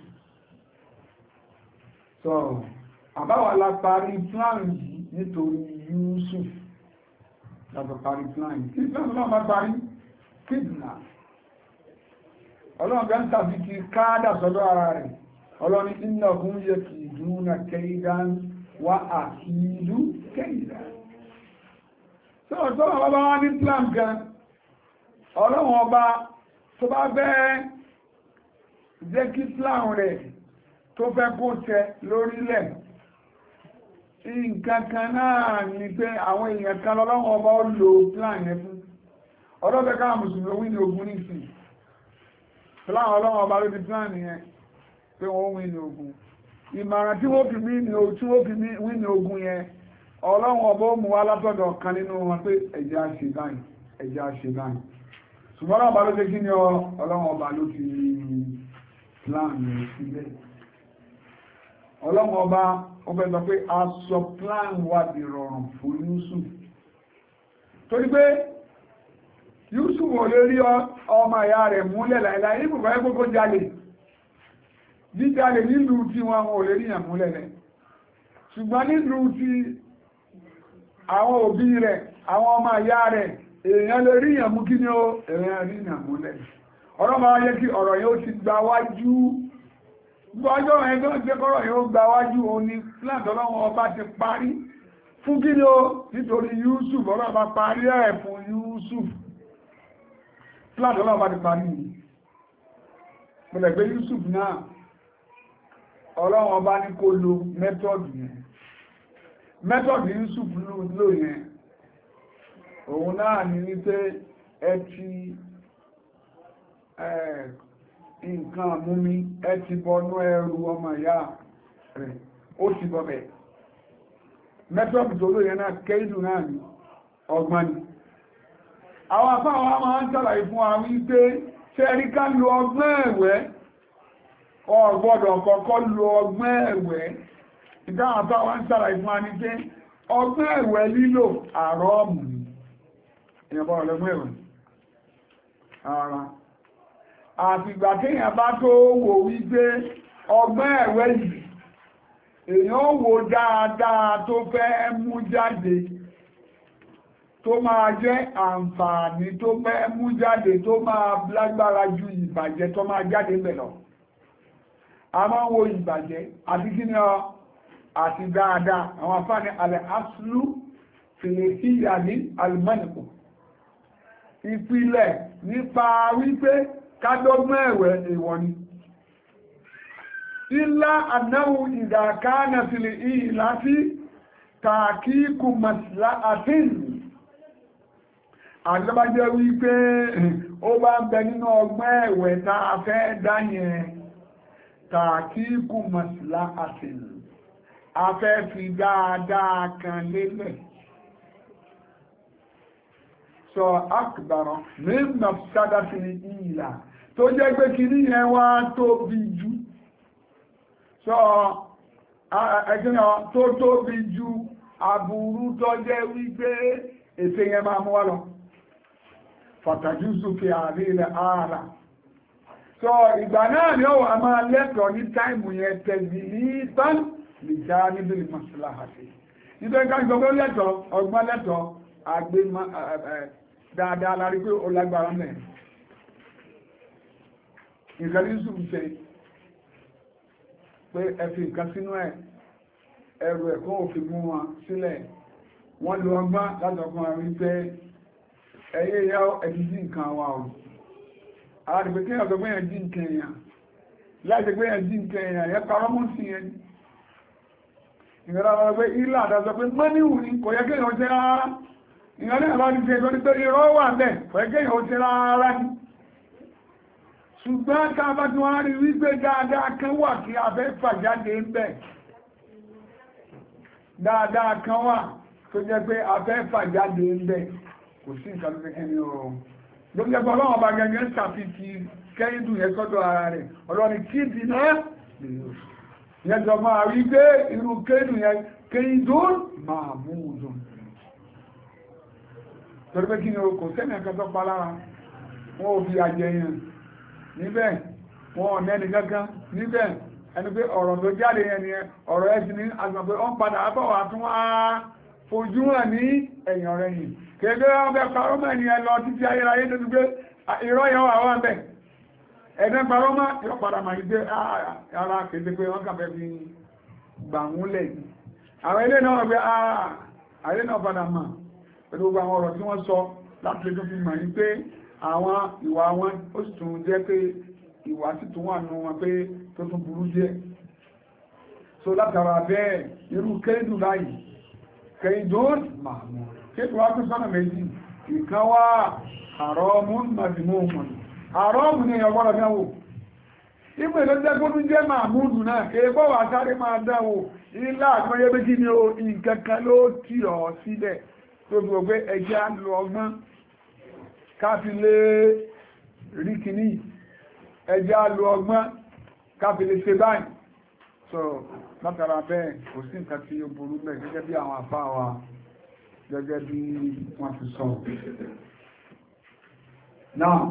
sọ àbáwa la parí plan yìí nítorí Yusuf láti parí plan yìí kí plan náà máa parí kìdínà ọlọ́run bẹ́ ń tàbí kí káádà sọ́dọ̀ ara rẹ̀ ọlọ́run iná fún yẹ kì í dúnà kẹ́ìdán wá àkìídú kẹ́ìdán tó ọ̀tọ́ ọba wá ní plan gan ọlọ́run ọba tó bá bẹ́ jẹ́ kí plan rẹ̀ tó fẹ́ kó tẹ lórílẹ̀ nǹkan kan náà ni pé àwọn èèyàn kan lọ́lọ́run ọba ó lo plan yẹn fún ọlọ́bẹ̀ káà mùsùlùmí wí ní ogun ní ìsìn láwọn ọlọ́wọ́ ọba ló ti plan yẹn pé wọ́n wí ní ogun ìmọ̀ràn tí wọ́n fi wí ní ogun yẹn ọlọ́wọ́ ọba ó mú wá látọ̀dọ̀ kan nínú wọn pé ẹ̀jẹ̀ àṣẹ báyìí ṣùgbọ́n ọba ló ti kí ni ọlọ́wọ́ ọba ló ti plan yẹn sílẹ̀ ọlọ́wọ́ ọba ó fẹ́ sọ pé aṣọ plan wà di rọrùn fún Yusuf torí pé Yusuf ò lè rí ọmọ ìyá rẹ̀ múlẹ̀ láìláì ní bùbá gbogbo jalè jíjalè nílùú tí wọn ò lè ríyàn múlẹ̀ rẹ̀ ṣùgbọ́n nílùú tí àwọn òbí rẹ̀ àwọn ọmọ ìyá rẹ̀ èèyàn lè ríyàn mú kí ní ó èèyàn ríyàn múlẹ̀ ọ̀rọ̀ máa yẹ kí ọ̀rọ̀ yóò ti gba wájú gbọ́jọ́ ẹgbẹ́ ìgbẹ́kọ̀rọ̀ yóò gba wájú òní láàtọ̀lọ́wọ́ ọba ti parí fún kí ní ó nítorí Yusuf ọ̀rọ̀ ọba parí ẹ̀ fún Yusuf látọ̀lọ́ bá ti parí ní pẹ̀lẹ̀gbẹ́ Yusuf náà ọlọ́run ọba ní kó lo mẹ́tọ̀dù yẹn mẹ́tọ̀dù Yusuf lò yẹn òun náà ní wípé nǹkan mú mi ẹ ti bọnú ẹrù ọmọ ìyá rẹ̀ ó ti bọ́ bẹ̀ mẹ́tọ́pù tó lóye náà kéìdù náà ní ọgbọ́n ni àwọn afáwọn máa ń ṣàlàyé fún wa wípé ṣẹ́rí ká lo ọgbọ́n ẹ̀wẹ́ ọ̀gbọ́dọ̀ kọ́kọ́ lo ọgbọ́n ẹ̀wẹ́ ìdáhùn afáwọn ń ṣàlàyé fún wa ní pé ọgbọ́n ẹ̀wẹ́ lílò àrọ́ọ̀mù ìyàbọ̀ ọ̀lọ́gbọ́n ẹ̀wẹ́ ara àfìgbà kéèyàn bá tó wò wípé ọgbọ́n ẹ̀wẹ́ yìí èèyàn wò dáadáa tó fẹ́ mú jáde tó máa jẹ́ àǹfààní tó fẹ́ mú jáde tó máa lágbára ju ìbàjẹ́ tó máa jáde ń bẹ̀ lọ. A máa ń wo ìbàjẹ́ àti kí ni ọ àti dáadáa àwọn afáàní alẹ́ aslu fìlèsíyà ní alimọ́nìkù. Ìpìlẹ̀ nípa wípé kádọ́gbọ́n ẹ̀wẹ̀ èèwọ̀ ni. Ilá àdáwù ìdàkánà fìlè ìlà sí tàkíkù màsílá àtìlì. Àjọbájẹ́ wípé ó bá ń bẹ nínú ọgbọ́n ẹ̀wẹ̀ tá a fẹ́ dá yẹn tàkíkù màsílá àtìlì. A fẹ́ fi dáadáa kan lélẹ̀. Sọ akbara ní mafsada fìlè ìlà tó jẹ́ pé kí ní yẹn wá tóbi jù. Sọ ẹgbẹ́ tó tóbi jù aburú tó jẹ́ wípé ètè yẹn máa mú wá lọ. Fàtàjú sókè àrí ilẹ̀ ààrà. Sọ ìgbà náà ni ó wà máa lẹ́tọ̀ọ́ ní táìmù yẹn tẹ̀lé ní tán lè já níbi maslahati. Nítorí ká gbogbo lẹ́tọ̀ọ́ ọgbọ́n lẹ́tọ̀ọ́ àgbé dáadáa lárí pé ó lágbára mẹ́. Nǹkan ní sùn ṣe pé ẹ fi nǹkan sínú ẹrù ẹ̀kọ́ òfin mú wọn sílẹ̀. Wọ́n lo ọgbọ́n látọ̀kùn àrí pé ẹyẹ ìyá ẹ̀dí jí nǹkan wa o. Àdìgbé kí ọ̀dọ̀ gbẹ́yàn jí nǹkan èèyàn. Láti gbẹ́yàn jí nǹkan èèyàn yẹ parọ́ mọ́ sí ẹni. Ìgbẹ́ra wọn pé ilé àdájọ́ pé mọ́níwù ni kò yẹ kéèyàn jẹ́ rárá. Ìgbẹ́ra náà bá ní ṣe ìgbẹ́ni pé irọ́ wà bẹ́ẹ̀ kò yẹ kéèyàn jẹ́ rárá ni. Ṣùgbọ́n ká bá tí wọ́n rí wípé dáadáa kan wà kí a fẹ́ fàjáde ń bẹ̀. Dáadáa kan wà tó jẹ́ pé a fẹ́ fàjáde ń bẹ̀. Kò sí nǹkan tó fẹ́ kí ni o. Lóbi jẹ́ pé ọlọ́run ọba gẹ́gẹ́ ń ṣàfihàn kẹ́yìndù yẹn sọ́dọ̀ ara rẹ̀. Ọlọ́ni kí di náà yẹn jọ máa rí pé irú kẹ́yìndù yẹn kẹ́yìndù máa mú un dùn. Torí pé kí ni o kò sẹ́ni ẹ̀kan tó pa lára. Wọ́n ò fi àjẹyàn níbẹ̀. Wọ́n ò nẹ́ni kankan níbẹ̀. Ẹni pé ọ̀rọ̀ tó jáde yẹn ni ọ̀rọ̀ ẹ̀sìn ní àgbà pé wọ́n padà bọ̀ wá tún wá fojú hàn ní ẹ̀yàn rẹ̀ yìí. Kéde wọ́n bẹ parọ́ mọ́ ẹni ẹ lọ títí ayérayé tó ti gbé irọ́ yẹn wà wọ́n bẹ̀. Ẹ̀dẹ́ parọ́ mọ́ yóò padà máa gbé ara kéde pé wọ́n kàfẹ́ fi gbà ń lẹ̀. Àwọn ilé náà gbé ààrẹ náà padà mọ̀ pẹ̀lú gbogbo àwọn ọ̀rọ̀ tí wọ́n sọ láti lè tó fi mọ̀ ní pé àwọn ìwà wọn ó sì tún jẹ́ pé ìwà sì tún wà nù wọn pé tó tún burú jẹ́. So látara bẹ́ẹ̀ irú kéèdù báyìí kéèdùn màmú. Kéèkù wá tó sọ́nà méjì, ìkan wá àrọ́mù màdìmọ́mù. Àrọ́mù ni ọgbọ́nà dáwò. Ipò èdè jẹ́ gbónú jẹ́ màmúdù náà, kéèkọ́ wà sáré máa dáwò, ilá àgbọ́yé méjì ni ó ìkankan ló tì ọ́ sílẹ̀ tó fi ògbé ẹjẹ́ àlò ọgbọ́n káfí lé rí kìíní, ẹjẹ́ àlò ọgbọ́n káfí lè ṣe báyìí. So, látara bẹ́ẹ̀, kò sí nǹkan tí ó burú bẹ́ẹ̀ gẹ́gẹ́ bí àwọn àfáà wa gẹ́gẹ́ bí wọ́n ti sọ. Náà,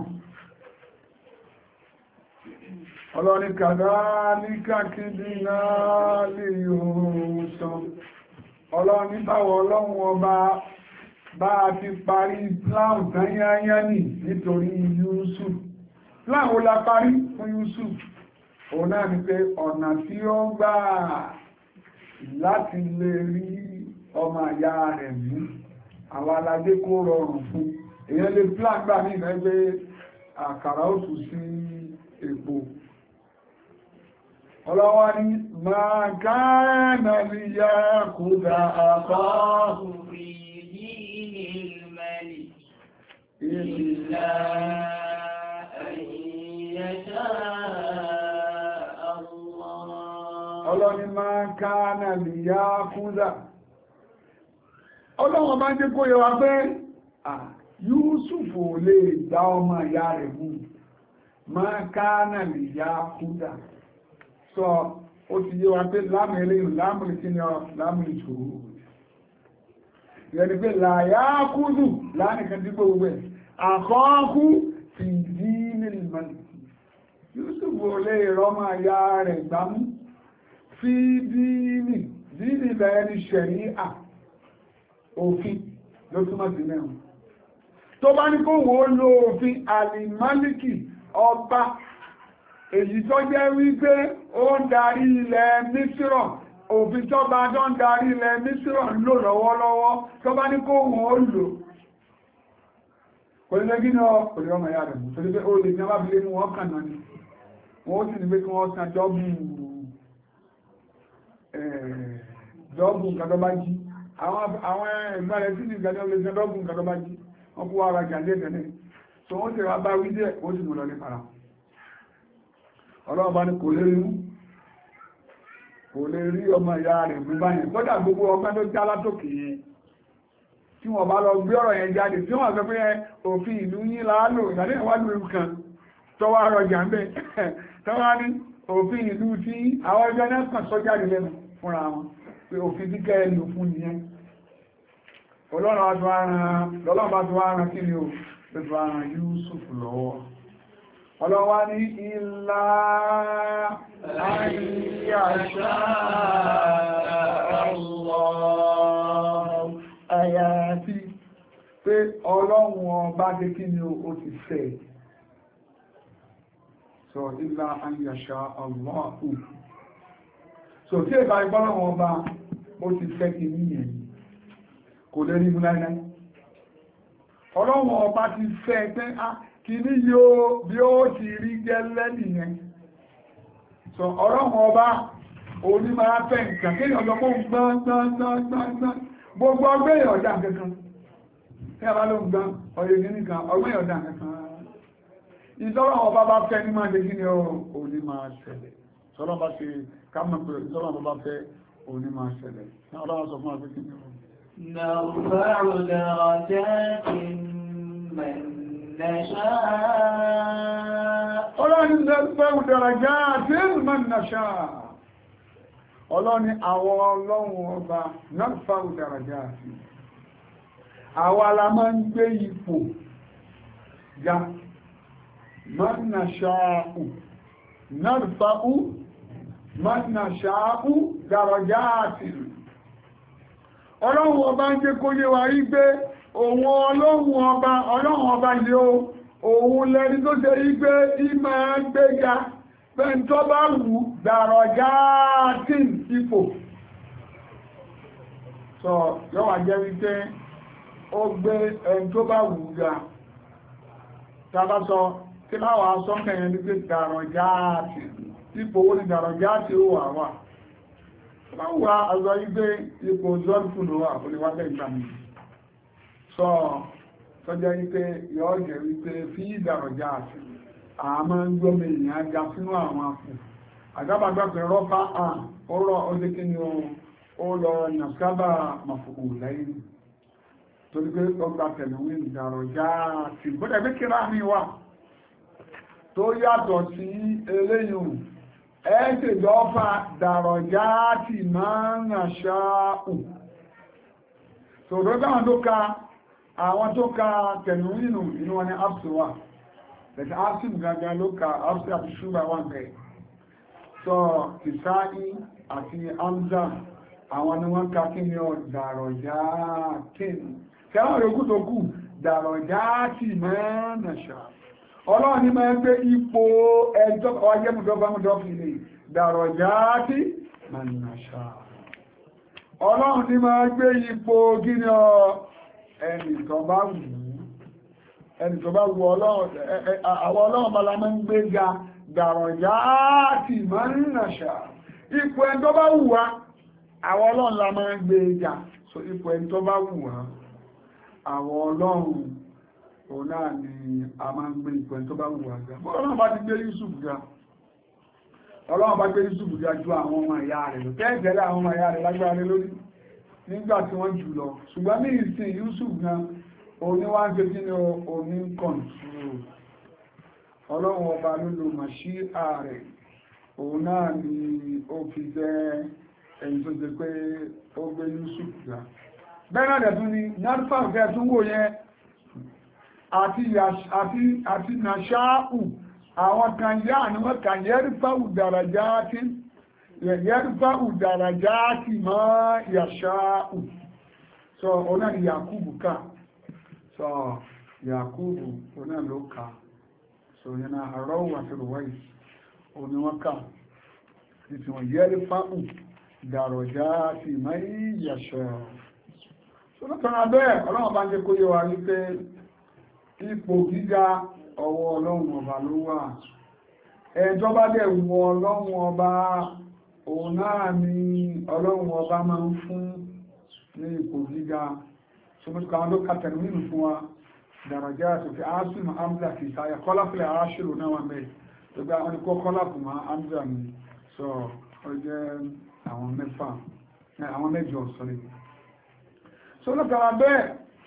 ọlọ́ni kàdá ní káàkiri náà lè yóò sọ. Ọlọ́ni báwọ̀ ọlọ́run ọba bá ti parí Islam tányányá nì nítorí Yusuf. Islam ó la parí fún Yusuf. Òun náà ni pé ọ̀nà tí ó gbà láti lè rí ọmọ àyà rẹ̀ mú àwọn aládé kó rọrùn fún èyàn lè plan gbà ní ìrẹ́gbẹ́ àkàrà òtù sí èpò ọlọ́wọ́ ní máa káànà lè yá kúdà àkọ́ إلا أن شاء الله ọlọ́ni máa kánà lè yá kúdà ọlọ́wọ́ máa jẹ́ kó yẹ wa pé Yúsùfù lè dá ọmọ ìyá rẹ̀ mú máa kánà lè yá kúdà sọ ó ti yé wa pé láàmù eléyìn láàmù ìkíni ọ láàmù ìṣòro ìyẹni pé làyá kúdù láàrín tí gbogbo ẹ̀ àkọ́kú fi dí nílùú mọ́lìkì Yúsùfù lè rọ́mọ ìyá rẹ̀ gbámú fi dínì bẹ̀rẹ̀ ní ṣẹ̀rí òfin ló túnmọ̀ sí mẹ́rin tó bá ní kó wò ó lo òfin alìmálìkì ọba èyí tó jẹ́ wípé ó ń darí ilẹ̀ Mísírọ̀ òfin tó bá tó ń darí ilẹ̀ Mísírọ̀ ń lò lọ́wọ́lọ́wọ́ tó bá ní kó wò ó lò kò ní lẹ́gí náà kò ní ọmọ ìyá rẹ̀ mú torí pé ó lè ní wábílé mú wọ́n kàn náà ni wọ́n sì ní pé kí wọ́n san jọ́bù nǹkan tó bá jí àwọn ẹgbẹ́ rẹ̀ sí ní ìgbàdé olè ṣe dọ́gbùn nǹkan tó bá jí wọ́n kó ara jàndé tẹ̀lé so wọ́n ti rà bá wí díẹ̀ wọ́n sì mú lọ ní para ọlọ́ọ̀bá ní kò lè rí ọmọ ìyá rẹ̀ mú báyìí kódà gbogbo ọgbẹ́ tó já látòkè yẹn tí wọ́n bá lọ gbé ọ̀rọ̀ yẹn jáde tí wọ́n sọ pé òfin ìlú yín láálò ìgbàdé ìwádìí ìlú kan tọ́wọ́ àrọ̀ jàmbẹ́ tọ́wọ́ ní òfin ìlú tí àwọn ẹgbẹ́ náà kàn sọ jáde lẹ́nu fúnra wọn pé òfin tí kẹ́ ẹlù fún nìyẹn ọlọ́run bá tó wá rán kí ni ó pẹ̀lú ara Yusuf lọ́wọ́ ọlọ́wà ní ilá àìyàṣá àyàtí pé ọlọ́run ọba dé kí ni ó ti fẹ́ so ilá àìyàṣá Allahu so tí ẹ̀bá ìgbọ́lọ́wọ́ ọba ó ti fẹ́ kí ní ẹ̀yìn kò lè rí mú láìláì ọlọ́wọ́ ọba ti fẹ́ pé kì ní yóò bí ó ti rí gẹ́lẹ́ nìyẹn so ọlọ́wọ́ ọba oní máa fẹ́ nǹkan kí èèyàn lọ́pọ̀ gbọ́n gbogbo ọgbẹ́ ọ̀dá kankan tí a bá ló ń gbọ́n ọ̀yẹ́ nìkan ọgbẹ́ ọ̀dá kankan ìtọ́lọ́wọ́ ọba bá fẹ́ ní máa jẹ́ kí ni ó ní máa ṣẹlẹ̀ sọ́lọ́ bá ṣe kámọ̀ pé ìtọ́lọ́wọ́ bá fẹ́ òní máa ṣẹlẹ̀ ní ọlọ́wọ́ sọ fún àgbékí ní ọ̀rọ̀ نرفع درجات من نشاء ọlọ́ni نرفع درجات من نشاء ọlọ́ni àwọn ọlọ́run ọba نرفع درجات àwọn alamọ́ ń gbé ipò ga من نشاء نرفع من نشاء درجات ọlọ́run ọba ń jẹ́ kó yé wa rí pé òun ọlọ́run ọba yìí òun lẹ́ni tó ṣe rí pé ìmọ̀ gbéga pẹ́ni tó bá wù dàrọ̀já tí ipò sọ yọ́wà jẹ́ wípé ó gbé ẹni tó bá wù ga tàbá sọ kí láwà sọ́kẹ̀yẹn ní pé dàrọ̀já tí ipò ó ní dàrọ̀já tí ó wà wọ́n wá àzọ igbe ipò zọ́nfù ló wà fún ìwádẹ́ ìgbàmì sọ tọ́jọ́ wípé yọ́ jẹ́ wípé fi ìdàrọ̀já àti àmọ́ ń gbọ́mọ èèyàn ga sínú àwọn àpò àgábàgbàpẹ̀ rọ́pá ó rọ ọdẹ́kí ni ó lọ nàṣábà màfòkò lẹ́yìn torí pé ọgbà tẹ̀lẹ̀wé ìdàrọ̀já àti gbọ́dẹ̀ pé kíra mi wà tó yàtọ̀ sí eléyìn ẹ́sẹ̀dọ́fà dàrọ̀jáàtì máa ń ṣáàù tòrò dáwọn tó ka àwọn tó ka tẹ̀lú inú wọn ni absuwa lẹ́tí absim gangan ló ka absim àti ṣúgbà wọn kẹ́ sọ ìsáì àti amza àwọn ni wọ́n ka kí ni ọ dàrọ̀jáàtì kẹ́wọ́n rẹ̀ kú tó kù dàrọ̀jáàtì máa ń ṣáàù ọlọ́run ní máa ń gbé ipò ẹjọ́ ọjẹ́mùdọ́gbàmùdọ́fì lè dàrọ̀já tí mànàṣà ọlọ́run ní máa ń gbé ipò gíní ẹni tó bá wù àwọn ọlọ́run bá la máa ń gbé ga dàrọ̀já tí mànàṣà ipò ẹni tó bá wù wá àwọn ọlọ́run la máa ń gbé ga so ipò ẹni tó bá wù wá àwọn ọlọ́run òun náà ni a máa ń gbé ipò ẹni tó bá wù wá ga ọlọ́run bá ti gbé Yusuf ga ọlọ́run bá gbé Yusuf ga ju àwọn ọmọ ìyá rẹ̀ lọ tẹ́ẹ̀tẹ́lẹ̀ àwọn ọmọ ìyá rẹ̀ lágbára lé lórí nígbà tí wọ́n jù lọ ṣùgbọ́n ní ìsìn Yusuf gan òní wá ń ṣe kí ni òní ń kọ̀ǹtúrò ọlọ́run ọba ló lo màṣí ààrẹ òun náà ni ó fi jẹ́ ẹ̀yìn tó jẹ pé ó gbé Yusuf ga bẹ́ẹ̀ náà dẹ̀ tún ni nàfà fẹ́ tún wò yẹn àti nàṣáàù àwọn kan yá ni wọ́n kà yẹ́rìfáù dàrájáàtì mọ́ yàṣáàù so ọ̀nà ni Yakubu ká so Yakubu ọ̀nà ló ká so yẹn na àrọ́wù àti rọ̀wáì òní wọ́n ká ìtì wọ́n yẹ́rìfáù dàrájáàtì mọ́ yàṣáàù so lọ́tọ̀nà bẹ́ẹ̀ ọlọ́wọ́n bá ń jẹ́ kó yẹ wa wípé ipò gíga ọwọ́ ọlọ́run ọba ló wà ẹjọ́ bá dẹ̀ wọ ọlọ́run ọba òun náà ni ọlọ́run ọba máa ń fún ní ipò gíga ṣùgbọ́n àwọn tó kàtẹ̀lú nínú fún wa dàrájá àtòfin aásùn amúlà kì í sáyà kọ́láfílẹ̀ aráṣìlò náà wà mẹ́rin tó gbá wọn ni kó kọ́láfù máa amúlà mi sọ ọ jẹ́ àwọn mẹ́jọ sọ́lẹ̀ so lọ́tara bẹ́ẹ̀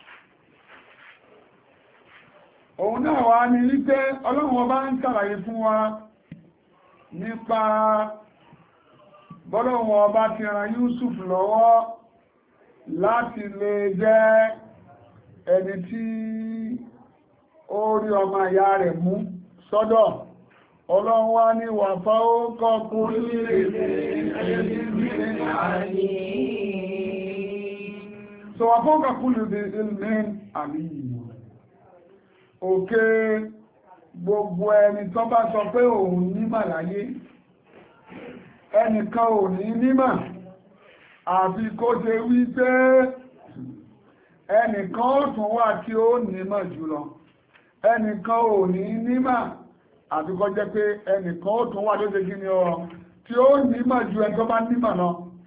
òun náà wá ní wípé ọlọ́run ọba ń ṣàlàyé fún wa nípa bọ́lọ́run ọba ti ran Yusuf lọ́wọ́ láti lè jẹ́ ẹni tí ó rí ọmọ ìyá rẹ̀ mú sọ́dọ̀ ọlọ́run wá ní wà fáwọ́kọ́ kúlù òkè gbogbo ẹni tó bá sọ pé òun nímà láyé ẹnìkan ò ní nímà àfi kó ṣe wí pé ẹnìkan ó tún wà tí ó nímà jùlọ ẹnìkan ò ní nímà àfi kó jẹ́ pé ẹnìkan ó tún wà tó ṣe kí ni ọ tí ó nímà ju ẹni tó bá nímà lọ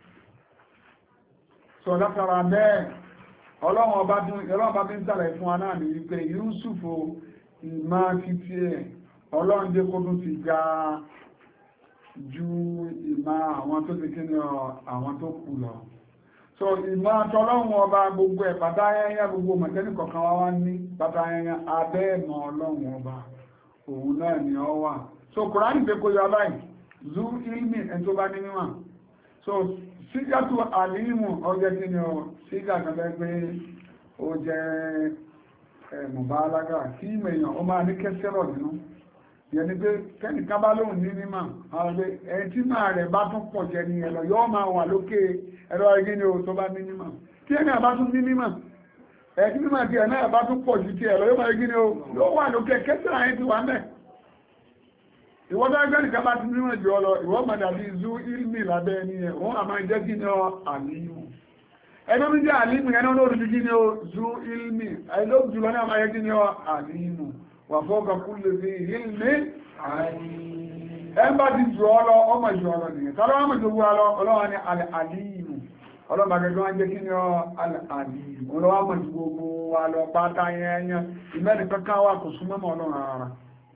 sọ látara bẹ́ẹ̀ ọlọ́run ọba bí ń sàlẹ̀ fún wa náà ní wípé Yusuf ìmá títí ẹ̀ ọlọ́run jẹ́ kó tún ti ga ju ìmá àwọn tó ti kíni àwọn tó kù lọ so ìmá tọ́lọ́run ọba gbogbo ẹ̀ pátáyẹ́yẹ́ gbogbo mọ̀tẹ́nì kọ̀ọ̀kan wá wá ní pátáyẹ́yẹ́ abẹ́ ẹ̀mọ̀ ọlọ́run ọba òun náà ni ọ wà so Kùránì pé kó yọ báyìí zu ilmi ẹ̀ tó bá ní mímọ̀ so sígàtù àlímù ọjọ́ kí ni ọ sígàtù lẹ́gbẹ́ ó jẹ́ mùbálágà kí ìmọ̀ èèyàn ó máa ní kẹsẹ́rọ̀ nínú ìyẹn ni pé kẹ́nìkan bá lóhùn ní mímọ̀ àwọn ọgbẹ́ ẹni tí máa rẹ̀ bá tún pọ̀ jẹ́ ní ẹ̀lọ yóò máa wà lókè ẹ̀rọ ẹgbẹ́ ni ó tó bá ní mímọ̀ tí ẹni àbá tún ní mímọ̀ ẹ̀kí mímọ̀ tí ẹ̀ náà bá tún pọ̀ ju ti ẹ̀lọ yóò máa ẹgbẹ́ ni ó yóò wà lókè kẹsẹ́rọ̀ ayé ti wà mẹ́ ìwọ́n tó ẹgbẹ́ nìkan bá ti mímọ̀ jù ọ lọ ìwọ́n máa dàbí zu ilmi lábẹ́ ẹni ẹ̀ wọ́n àmà jẹ́ kí ni ọ àlímù ẹgbẹ́ mi jẹ́ àlímù ẹni olóòrùn ti kí ni ọ zu ilmi ẹlọ́pù jùlọ ní àmà yẹ kí ni ọ àlímù wà fọ́ọ̀kà kulli zi ilmi ẹgbẹ́ ti jù ọ lọ ọmọ jù ọ lọ nìyẹn tọ́lọ́ ọmọ jù ọ lọ ọlọ́wọ́ ni àlímù ọlọ́mọ gẹ́gẹ́ wọn jẹ́ kí ni ọ àlímù ọlọ́wọ́ mọ̀ jù gbogbo wa lọ pátá yẹn ìmẹ́rin kankan wà kò súnmọ́ ọlọ́run rárá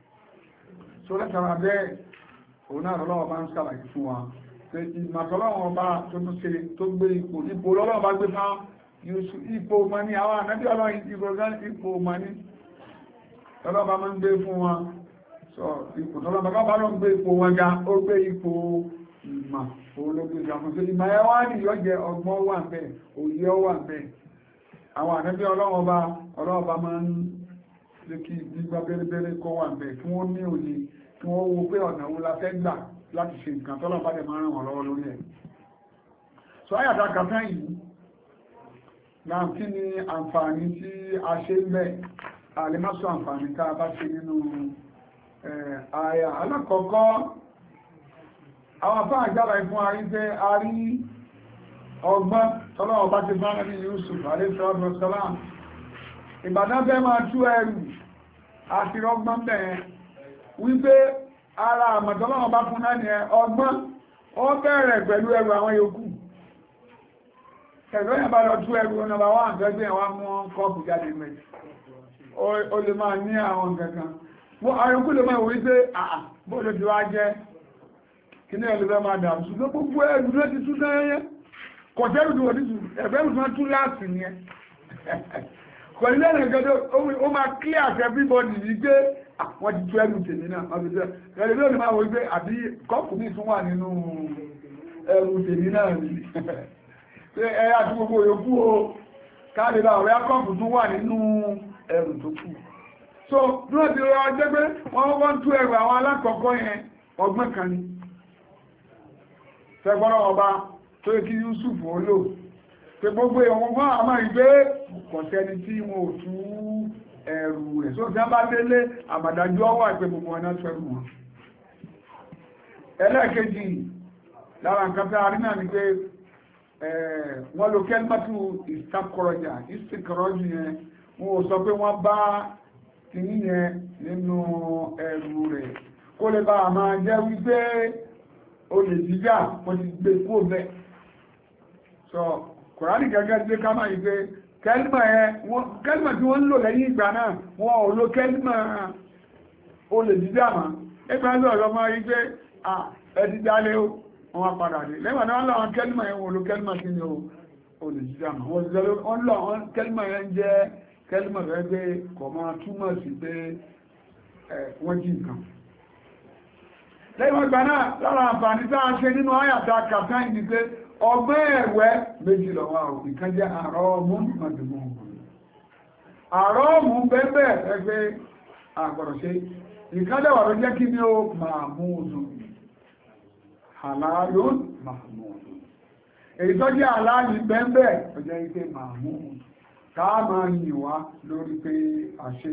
so lẹ́tara bẹ́ẹ̀ òun náà lọ́wọ́ bá ń sàlàyé fún wa pé ìmọ̀tọ́lọ́wọ́ bá tó tún ṣe tó gbé ipò lọ́wọ́ bá gbé fáwọn ipò mani àwọn ànábí ọlọ́rin ipò mani lọ́wọ́ bá máa ń gbé fún wa so ipò tọ́lọ́wọ́ bá lọ gbé ipò wọn ga ó gbé ipò ìmọ̀ olóògbé ìjàmọ̀ sí ìmọ̀ ẹwà ní yọjẹ ọgbọ́n wà bẹ́ẹ̀ òye wà bẹ́ẹ̀ àwọn ànábí ọlọ́wọ́ bá máa ń lé kí gbígbá bẹ́rẹ́bẹ́rẹ́ kọ́ wà bẹ́ẹ̀ kí wọ́n ní òye kí wọ́n wo pé ọ̀nà wo la fẹ́ gbà láti ṣe nǹkan tọ́lọ̀ bá dẹ̀ máa ràn wọ́n lọ́wọ́ lórí ẹ̀. so àyàtà kàfẹ́ yìí náà kí ni àǹfààní tí a ṣe ń bẹ̀ àlèmásọ àǹfààní tá a bá ṣe nínú àyà alákọ̀ọ́kọ́ àwọn afá àjára ìfún àrí pé a rí ọgbọ́n tọ́lọ̀ bá ti bá ní Yusuf alayhi ìbàdàn fẹ́ máa tú ẹrù àti ọgbọ́n bẹ̀rẹ̀ wípé ara àmọ̀tọ́lọ́wọ́ bá fún náà ní ọgbọ́n ó bẹ̀rẹ̀ pẹ̀lú ẹrù àwọn yòókù ẹ̀rọ yẹn bá lọ tú ẹrù nọ́mbà 1 àgbẹ́gbẹ́ wa mú kọ́ọ̀pù jáde mẹ́ ó lè máa ní àwọn kankan mọ́ àyọkú lè máa wí pé bóòlù tí wá jẹ́ kí ní ẹlùfẹ́ máa dàbù ṣùgbọ́n gbogbo ẹ̀rù tó ti tún lẹ́yẹ kọ̀tẹ́rù tó wọ́n ti tún ẹ̀bẹ̀rù tó tún láti ní ẹ pẹ̀lú ẹ̀rẹ̀gẹ́dẹ́ ó máa clear àti everybody yìí pé wọ́n ti tún ẹ̀rù tèmi náà ẹ̀rẹ̀gẹ́dẹ́ máa wọ́n pé àbí kọ́pù ní tún wà nínú ẹ̀rù tèmi náà ní ẹ̀ àti gbogbo yòókù o káàdì bá ọ̀rẹ́ kọ́pù tún wà nínú ẹ̀rù tó kù so bí wọ́n ti rọ ọjọ́ pé wọ́n tú ẹ̀rù àwọn alákọ̀ọ́kọ́ yẹn ọgbọ́n kan ni fẹ́gbọ́nà ọba tó yẹ kí Yusuf ó lò pé gbogbo ìwọ̀n wọ́n àmọ́ ìgbé kọ̀tẹ́ni tí wọ́n ò tú ẹ̀rù rẹ̀ so tí wọ́n bá délé àmàdájú ọwọ́ àìpé gbogbo ọ̀nà fẹ́rù wọn ẹlẹ́ẹ̀kejì lára nǹkan tẹ́ àrí náà ni pé wọ́n lo kẹ́lmọ́tù ìsìnkọrọ̀jù yẹn wọ́n ò sọ pé wọ́n bá kìíní yẹn nínú ẹ̀rù rẹ̀ kó lè bá àmà jẹ́ wípé olè jíjà wọ́n ti gbé kú ọ̀bẹ so Kùránì gẹ́gẹ́ gbé ká máa yìí pé kẹ́lìmọ̀ tí wọ́n ń lò lẹ́yìn ìgbà náà wọ́n ò lo kẹ́lìmọ̀ olè jíjà mà ẹgbẹ́ ọ̀rọ̀ máa yìí pé ẹ̀dí dálé wọ́n wá padà dé lẹ́wọ̀n náà láwọn kẹ́lìmọ̀ yẹn wọ́n lo kẹ́lìmọ̀ kí ni olè jíjà mà wọ́n lọ kẹ́lìmọ̀ yẹn jẹ́ kẹ́lìmọ̀ rẹ̀ gbé kọ̀ máa túmọ̀ sí pé wọ́n jí nǹkan lẹ́yìn ọgbà náà lára àǹfààní tá a ṣe nínú àyàtà kàtàì ní pé ọgbẹ́ ẹ̀wẹ́ méjì lọ́wọ́ òbí kan jẹ́ àrọ́ọ̀mù mọ̀dùmọ̀ àrọ́ọ̀mù bẹ́ẹ̀ ẹgbẹ́ àgbọ̀rọ̀ ṣe ìkádẹ̀wà ló jẹ́ kí ní ó màmúùdù halalun mahmúùdù èyí tó jẹ́ aláàlì bẹ́ẹ̀ ọjọ́ ipé màmúùdù káà máa yìn wá lórí pé àṣẹ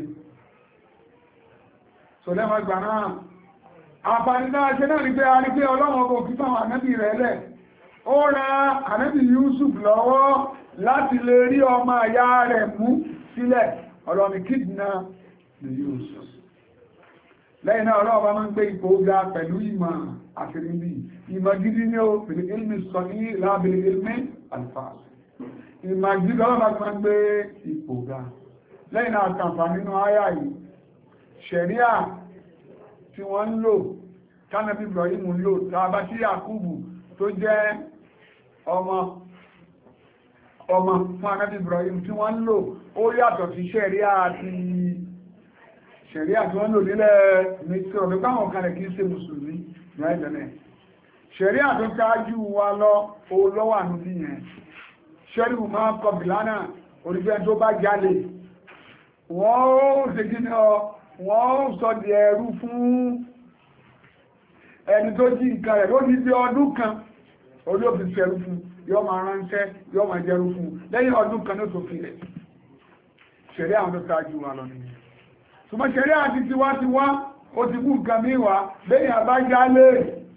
so lẹ́wọ̀n gbà náà àǹfààní náà ṣe náà rí pé a rí pé ọlọ́run ọkọ̀ òfin fáwọn ànábì rẹ̀ lẹ̀ ó ra ànábì Yusuf lọ́wọ́ láti lè rí ọmọ àyá rẹ̀ mú sílẹ̀ ọlọ́run kìdínà ní Yusuf lẹ́yìn náà ọlọ́run bá máa ń gbé ipò ga pẹ̀lú ìmọ̀ àfìrìbí ìmọ̀ gidi ní ó pèlè ilmi sọ ní lábìlì ilmi alfáàsì ìmọ̀ gidi ọlọ́run bá máa ń gbé ipò ga lẹ́yìn náà àtàǹfà nínú àyà yìí ṣẹ̀ríà tí wọ́n ń lò kánàbí Ibrahim ń lò tàbá sí Yakubu tó jẹ́ ọmọ fún anábí Ibrahim tí wọ́n ń lò ó yàtọ̀ sí ṣẹ̀ríà tí wọ́n lò nílẹ̀ mẹ́sí ọ̀dọ́ káwọn kan rẹ̀ kìí ṣe mùsùlùmí ní ẹ̀jẹ̀lẹ̀ ṣẹ̀ríà tó káájú wa lọ olówà níbi yẹn ṣẹ́rí máa kọ bìlánà orífẹ́ tó bá jalè wọ́n ó ṣe kí ni wọ́n sọ di ẹrú fún ẹni tó jí nǹkan rẹ̀ ló ní bí ọdún kan olóòfin fẹ́rú fún yọ́ máa ránṣẹ́ yọ́ máa jẹ́rú fún lẹ́yìn ọdún kan ló tó fi rẹ̀ ṣẹ̀rí àwọn tó ṣáájú wa lọ nìyẹn ṣùgbọ́n ṣẹ̀rí àti tiwa ti wá ó ti kú nǹkan míwá lẹ́yìn àbájálé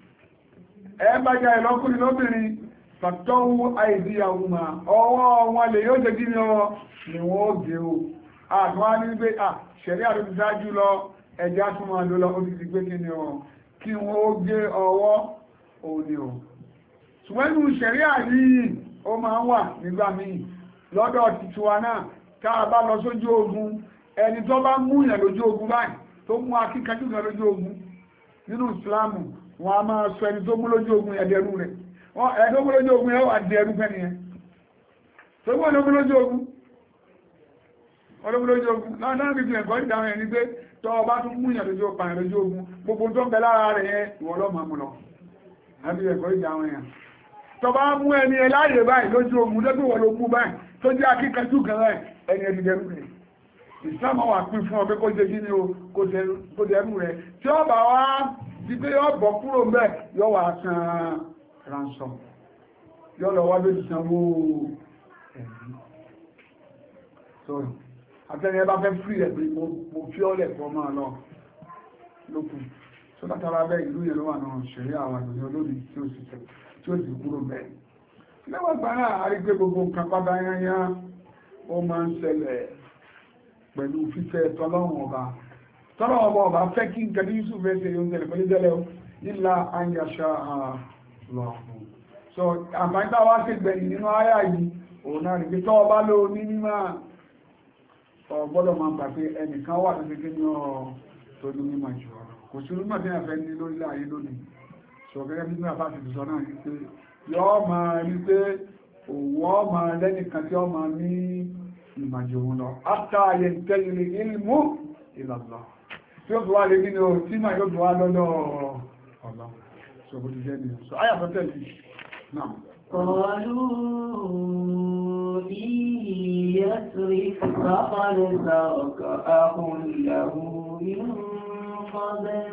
ẹ̀ẹ́bájá ìlọ́kùnrin lóbìnrin fàtọ́wú àìdíyàwó ma ọwọ́ wọn lè yóò jẹ́ kí ni wọ́n ó gé o àtúwá ní pé ṣẹ̀rí àti ṣáájú lọ ẹjá túnmọ̀ ló lọ ó ti gbé kí ni kí wọ́n ó gé ọwọ́ òní o ṣùgbọ́n inú ṣẹ̀rí àyíyìn ó máa ń wà nígbà míì lọ́dọ̀ titiwa náà tá a bá lọ sójú ogun ẹni tó bá mú yẹn lójú ogun báyìí tó mú akíkanjú kan lójú ogun nínú ìsìláàmù wọn a máa sọ ẹni tó mú lójú ogun ẹ̀dẹ̀rú rẹ̀ ẹni tó mú lójú ogun yẹn wà dẹ̀rú fẹ́ nìyẹn tó mú lójú ogun olóògbé ogun náà náà bí ẹ̀kọ́ ìdáwọn ẹni pé tọ́ ọba tún mú ìyàn lójú ọpàá lójú ogun gbogbo tó ń bẹ lára rẹ̀ yẹn ìwọ̀n lọ́mọ mú lọ àbí ẹ̀kọ́ ìdáwọn èèyàn tọ́ bá mú ẹni ẹláyè báyìí lójú ogun lẹ́gbẹ̀ wọ́n ló mú báyìí tó jẹ́ akíkanjú kan rẹ̀ ẹni ẹni dẹrú rẹ̀ ìsìlámù wà pín fún ọ pé kó jẹ kí ni o kó dẹrú rẹ̀ tí ó bá wá di pé yọ bọ̀ kúrò mbẹ́ yọ wà san ransom yọ lọ wá lójú sanwó ẹ̀mí sọ̀rọ̀ àtẹ́ni ẹbá fẹ́ frí ẹ̀ pé mo fi ọ́lẹ̀ fọ́ máa lọ lókun tó látara bẹ́ ìlú yẹn ló wà náà ṣẹ̀rí àwọn àjòyìn olóòdì tí ó sì kúrò bẹ́ẹ̀ lẹ́wọ̀n gbà náà a rí pé gbogbo nǹkan pátá yányá ó máa ń ṣẹlẹ̀ pẹ̀lú fífẹ́ tọ́lọ́wọ̀n ọba fẹ́ kí nǹkan tí Yusuf fẹ́ ṣe oúnjẹ pẹ̀lú jẹ́lẹ̀ ìlà àyàṣà lọ́hùn so àǹfààní táwa ṣe gbẹ̀yìn nínú àyà yìí òun náà rí pé tọ́ ọba ló ní mímọ́ ọgbọ́dọ̀ máa gbà pé ẹnìkan wà tó kékeré ní tó ní mímọ̀ jù ọ̀rọ̀ kò sí rúmọ̀ tí a fẹ́ ní lórílẹ̀ ayé lónìí sọ gẹ́gẹ́ bí mẹ́fà ti sọ náà ní pé yọ́ máa rí pé òun ọ máa lẹ́nìkan tí ọ máa ní ìmọ̀jù òun lọ átàyẹ tẹ́lẹ̀ ilmú ìlàlọ́ tí ó fi wá lè nínú tí máa yóò fi wá lọ́lọ́ ọ̀lọ́ sọ bó ti jẹ́ ní sọ ayàtọ̀ tẹ́lẹ̀ náà قالوا إن يسرق فقد سرق أخ له من قبل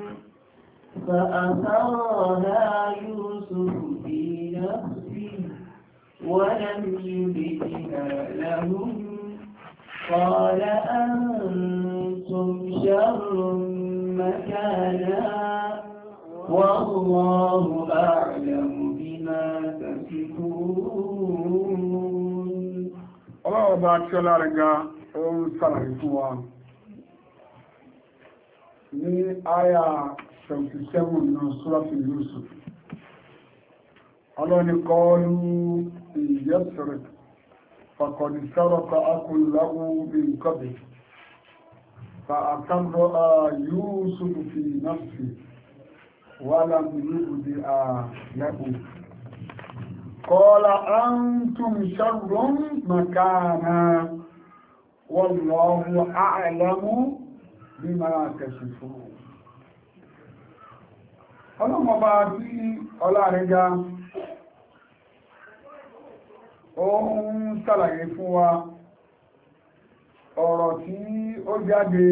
فأسرها يوسف في نفسه ولم يبدها لهم قال أنتم شر مكانا والله أعلم بما تصفون. الله بارك الله رجع sàlàyé fún wa ní àyà 77 náà Suratul Yusuf. Ọlọ́ni qalu yasriq faqad saraqa akhun lahu min qabl fa'aqarraha Yusuf fi nafsihi wa lam yubdiha lahu. Qala antum sharrun makana wallahu a'lamu bima tasifun. Ọlọ́mọba tí ọlá rẹ̀ ga ó ń ṣàlàyé fún wa ọ̀rọ̀ tí ó jáde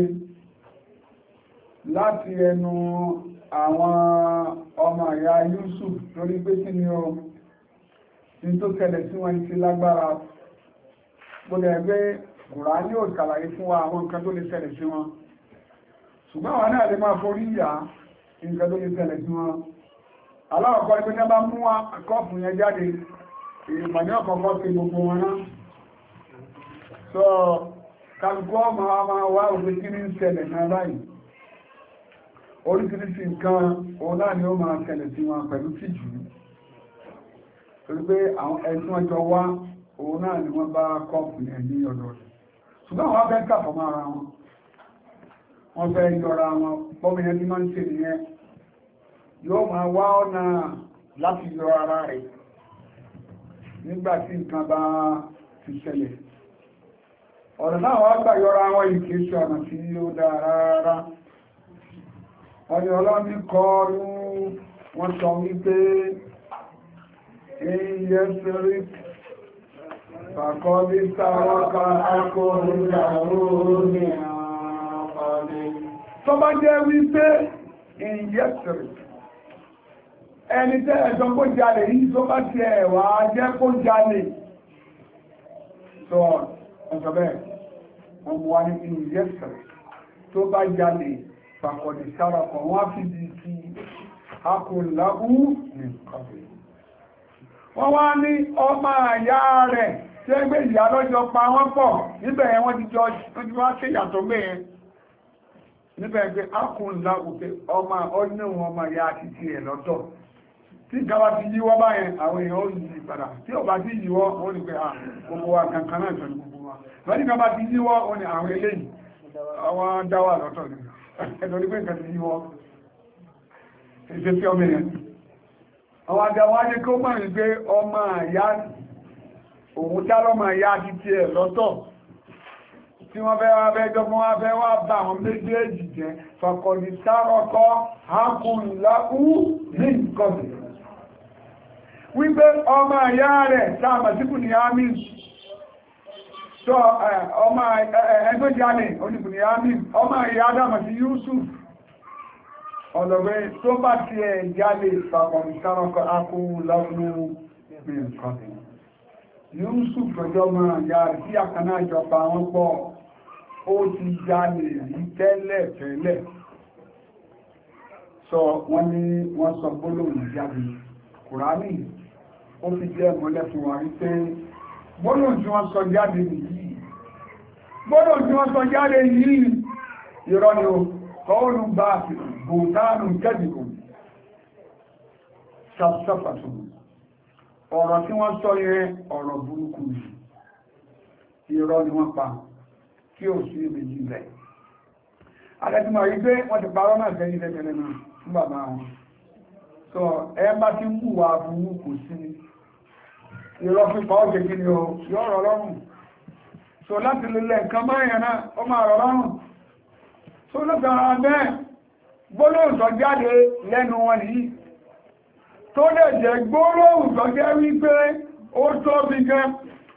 láti ẹnu àwọn ọmọ ìyá Yusuf lórí pé kí ni ó ní tó tẹ̀lẹ̀ sí wọn ti lágbára gbọ́dọ̀ ẹgbẹ́ Kùránì ò ṣàlàyé fún wa àwọn nǹkan tó lè tẹ̀lẹ̀ sí wọn ṣùgbọ́n àwọn náà lè máa forí ìyá nǹkan tó lè tẹ̀lẹ̀ sí wọn aláwọ̀kọ́ ẹgbẹ́ ní bá mú kọ́ọ̀pù yẹn jáde ìmọ̀ ní ọ̀kọ̀ọ̀kọ́ sí gbogbo wọn náà sọ kàlùkọ́ máa wá òfin kí ní ṣẹlẹ̀ náà báyìí oríṣiríṣi nǹkan òun náà ni ó máa ṣẹlẹ̀ sí wọn pẹ̀lú tìjú torí pé àwọn ẹ̀sùn ọjọ́ wá òun náà ni wọ́n bá kọ́ọ̀pù yẹn ní ọ̀dọ̀ rẹ̀ ṣùgbọ́n àwọn afẹ́ kàfọ́ máa ra wọn wọ́n fẹ́ yọra wọn bọ́mìyàn tí máa ń ṣe nìyẹn yóò máa wá ọ̀nà láti yọ ara rẹ̀ nígbàtí nǹkan bá ti ṣẹlẹ̀ ọ̀nà náà wọ́n gbà yọra wọn ìkéṣẹ́ ọ̀nà tí ó dáa rárá ọ̀nà ọlọ́ni kọlu wọ́n sọ wípé iye sẹ́rí fàkọ́lé sáwọ́ká akọrin ìyàwó ní tó bá jẹ́ wípé iye sẹ́rí ẹni tẹ́ ẹ̀sọ́ kó jalè yìí tó bá ti ẹ̀wà jẹ́ kó jalè sọ ọ̀sọ̀ bẹ́ẹ̀ wọ́n mú wa ní ìyẹ́sẹ̀ tó bá jalè fàkọ̀dì sárakọ̀ wọ́n fi di kí akùnláhù ní kọ̀bẹ̀ wọ́n wá ní ọmọ àyá rẹ̀ tí ó gbé ìyá lọ́jọ́ pa wọ́n pọ̀ níbẹ̀ yẹn wọ́n ti wá sí ìyàtọ̀ mẹ́yẹn níbẹ̀ pé akùnláhù pé ọmọ ọdún ọmọ ìyá ti ti ẹ̀ lọ́tọ̀ tí ìjọba ti yíwọ́ báyẹn àwọn èèyàn ó yìí padà tí ó bá ti yíwọ́ ó ní pé gbogbo wa kankan náà jọ ní gbogbo wa lọ́dí kan bá ti yíwọ́ ó ní àwọn eléyìí àwọn dáwà lọ́tọ̀ ní ẹ̀dọ̀ ní pé nǹkan ti yíwọ́ ìṣe tí ọmọ èèyàn àwọn àdáwà ní kó mọ̀ ní pé ọmọ àyá òun dá lọ́mọ àyá ti ti ẹ̀ lọ́tọ̀ tí wọ́n fẹ́ wá bẹ́jọ́ mọ́ wá fẹ́ wá bá àwọn méjèèjì jẹ́ fàkọ̀lì sárọ́kọ́ hákùnláhù ní nǹkan wípé ọmọ ìyá rẹ̀ sáàmà síkù ní àmì sọ ọmọ ẹgbẹ́ jalè oníkù ní àmì ọmọ ìyá dámà sí Yusuf ọ̀lọ̀wẹ́ tó bá ti ẹ̀ jalè fàkọ̀lì sárọ́kọ́ hákùnláhù ní nǹkan Yusuf ọjọ́ mọ́ ìyá rẹ̀ tí àkànná ìjọba wọn pọ̀ ó ti jalè rí tẹ́lẹ̀ sọ wọ́n ní wọ́n sọ gbólóhùn jáde Kùránì ó fi jẹ́ mọ́lẹ̀ fún wa rí pé gbólóhùn tí wọ́n sọ jáde yìí gbólóhùn tí wọ́n sọ jáde yìí irọ́ ni ó kọ́ọ̀lù bá bùtánù kẹ́dìkù sàfàtù ọ̀rọ̀ tí wọ́n sọ yẹn ọ̀rọ̀ burúkú irọ́ ni wọ́n pa kí tí ò sí méjì rẹ̀ adẹ́tìmọ̀ rí pé wọ́n ti parọ́ náà sẹ́yìn tẹ́tẹ́lẹ́ náà fún bàbá wọn so ẹ bá ti ń wùwà burú kò sí irọ́ pípa ó gẹ́gẹ́ ni ó yọ́ rọ̀ lọ́rùn so láti lulẹ̀ nǹkan mẹ́rin náà ó máa rọ̀ lọ́rùn so lọ́gbàrá bẹ́ẹ̀ gbólóhùn tó jáde lẹ́nu wọn yìí tó lè jẹ́ gbólóhùn tó jẹ́ wípé ó tóbi gan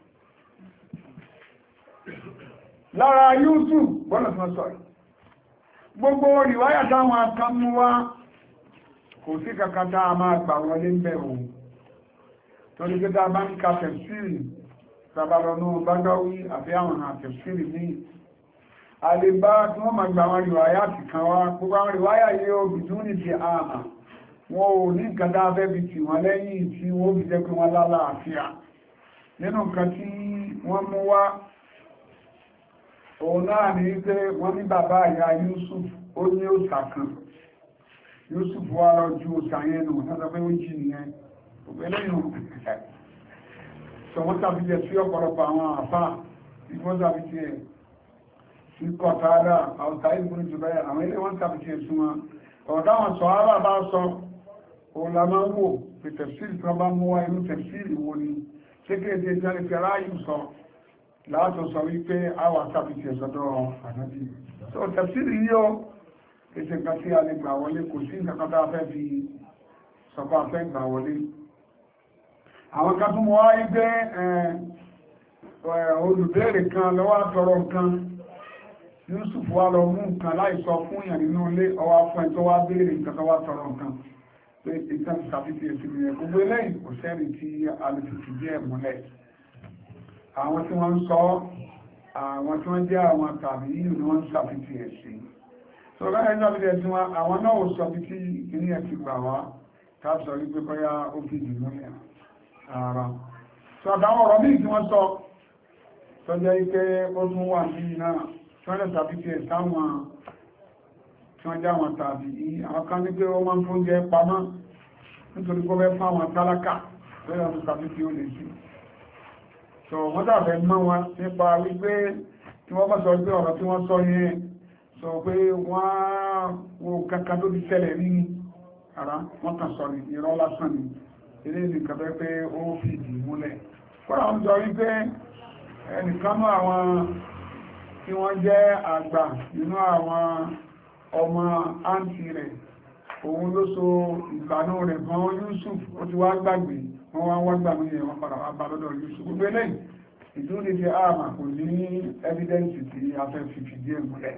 lára YouTube gbọ́nà tí wọ́n sọ gbogbo ìwáyà táwọn akámú wá kò sí kàkàtà a máa gbà wọlé ń bẹ̀ òun tó ní pé tá a bá ń ka tẹ̀síìrì tàbálọ́nù bágáwí àti àwọn àtẹ̀síìrì ní àlebá tí wọ́n máa gba àwọn ìwáyà ti kan wá gbogbo àwọn ìwáyà yìí ó bìtún ní ti àmà wọn ò ní nǹkan tá a fẹ́ fi tì wọ́n lẹ́yìn tí wọ́n fi jẹ́ pé wọ́n lálàáfíà nínú nǹkan tí wọ́n mú wá òun náà ní pé wọ́n ní bàbá ìyá Yusuf ó ní òòṣà kan Yusuf wá lọ ju òòṣà yẹn nù lọ́sọ pé ó jì nìyẹn òpè lẹ́yìn sọ wọ́n sàbíjẹ sí ọ̀pọ̀lọpọ̀ àwọn àfá ìfọ́n sàbíjẹ sí kọ̀tàdà àwọ̀tà ìgbóni jù bẹ́ẹ̀ àwọn ilé wọ́n sàbíjẹ sí wọn ọ̀dáwọn sọ ara bá sọ òun la máa ń wò pé tẹ̀síìlì tí wọ́n bá mú wá inú tẹ̀síìlì wo ni ṣé kéde ìjọba fi aráyù sọ láàtọ̀ sọ wípé àwà sàbíjẹ sọ́dọ̀ ànábì so tẹ̀síìlì yìí ó èsì nǹkan tí a lè gbà wọlé kò sí nǹkan kan tá a fẹ́ fi sọ́kọ́ afẹ́ gbà wọlé àwọn kan tún wọ́n wáyé gbé olùbéèrè kan lọ́wọ́ àtọrọ nǹkan Yusuf wá lọ mú nǹkan láìsọ fún ìyàn nínú ilé ọwá fún ẹ̀ tó wá béèrè nǹkan tó wá tọrọ nǹkan pé ìtàn ìsàfífì èsì rẹ̀ gbogbo eléyìí kò sẹ́rì tí a lè fi díẹ̀ múlẹ̀ àwọn tí wọ́n ń sọ àwọn tí wọ́n jẹ́ àwọn tàbí yìí ni wọ́n ń sàfífì èsì so láyé sàfífì èsì wọn àwọn náà ò sọ bí tí kìíní ẹ̀ ti gbà wá ká sọ wípé bóyá ó fi dì múlẹ̀ ara so àtàwọn ọ̀rọ̀ bí tí wọ́n sọ tó jẹ́ ipé ó tún wà ní iná tí wọ́n lè tàbí tí ẹ̀ sáwọn tí wọ́n já wọn tàbí àwọn kan ní pé wọ́n máa ń fún jẹ pamọ́ nítorí kó fẹ́ fún àwọn tálákà lórí àwọn tàbí tí ó lè sí so wọ́n dàbẹ̀ mọ́ wọn nípa wípé tí wọ́n bá sọ pé ọ̀rọ̀ tí wọ́n sọ yẹn sọ pé wọ́n wo kankan tó ti ṣẹlẹ̀ ní ara wọ́n kàn sọ ní irọ́ lásán ni ilé ìdíkà bẹ́ pé ó fi ìdí múlẹ̀. Kọ́nà ń sọ wípé ẹnìkanú àwọn tí wọ́n jẹ́ àgbà nínú àwọn ọmọ àǹtí rẹ̀ òun ló so ìgbànú rẹ̀ fún Yusuf ó ti wá gbàgbé wọ́n wá gbàgbé yẹn wọ́n padà wá bá lọ́dọ̀ Yusuf gbogbo eléyìí ìdúró ti àmà kò ní evidence tí a fẹ́ fi fìdí ẹ̀ múlẹ̀.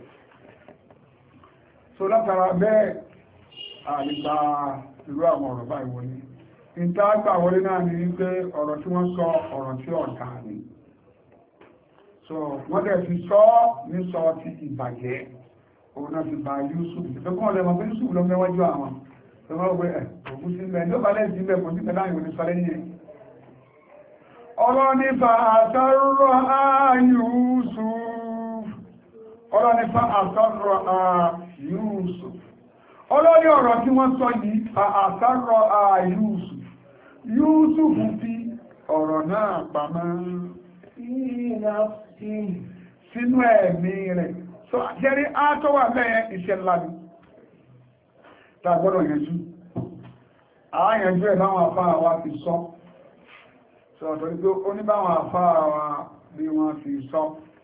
So látara bẹ́ẹ̀ àlìgbà irú àwọn ọ̀rọ̀ báyìí wọlé ìta àgbà wọlé náà ní wípé ọ̀rọ̀ tí wọ́n sọ ọ̀rọ̀ tí ọ̀dá ni so wọ́n dẹ̀ fi sọ ní sọ ti ìbàjẹ́ òun náà ti bá Yusuf tó kọ́ ọ̀lẹ́mọ̀ pé Yusuf lọ mẹ́wájú àwọn tó wọ́n wẹ́ ògùn sí ilẹ̀ ìjọba lẹ́yìn sí ilẹ̀ kò sí pẹ̀lú àyùn ní sọ lẹ́yìn ọ̀rọ̀ nípa àtàrọ̀ Yusuf ọ̀rọ̀ nípa àtàrọ̀ Yusuf ọlọ́rí ọ̀rọ̀ tí wọ́n sọ yìí àtàrọ̀ Yusuf Yusuf fi ọ̀rọ̀ náà pamọ́ sínú ẹ̀mí rẹ̀ so jẹ́rí átọ́wà bẹ́ẹ̀ iṣẹ́ ńlá ni tàgbọ́dọ̀ yẹnjú àáyànjú ẹ̀ láwọn àfáà wa fi sọ ọ̀tọ̀ ní pé ó ní báwọn àfáà wa bí wọ́n fi sọ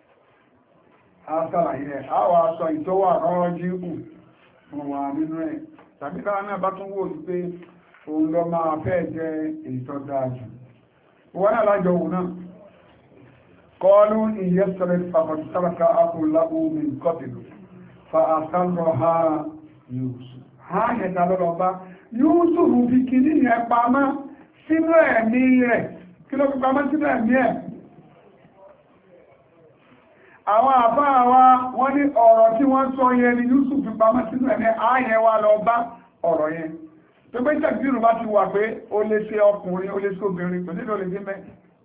àṣàlàyé àwọn aṣọ ìtọ́wà rọ́ọ́jí hù wọ́n wà nínú ẹ̀ tàbí káwọn náà bá tún wò ní pé òun lọ máa fẹ́ jẹ́ ètò dájú wọ́n náà lájọ òun náà kọlu ìyẹ́sọ̀rẹ̀ fàfàtàràkà àkùnláwò mi kọ́tìlù fa àsánrọ̀ ha Yusuf ha yẹta lọ́lọ́ bá Yusuf fi kìí yẹn pamọ́ sínú ẹ̀mí rẹ̀ kí ló fi pamọ́ sínú ẹ̀mí ẹ̀ àwọn àbá wa wọ́n ní ọ̀rọ̀ tí wọ́n sọ yẹn ni Yusuf fi pamọ́ sínú ẹ̀mí ààyẹ wa lọ bá ọ̀rọ̀ yẹn tó gbé tẹ̀síìrù bá ti wà pé ó lè ṣe ọkùnrin ó lè ṣe obìnrin kò nílò lè dé mẹ́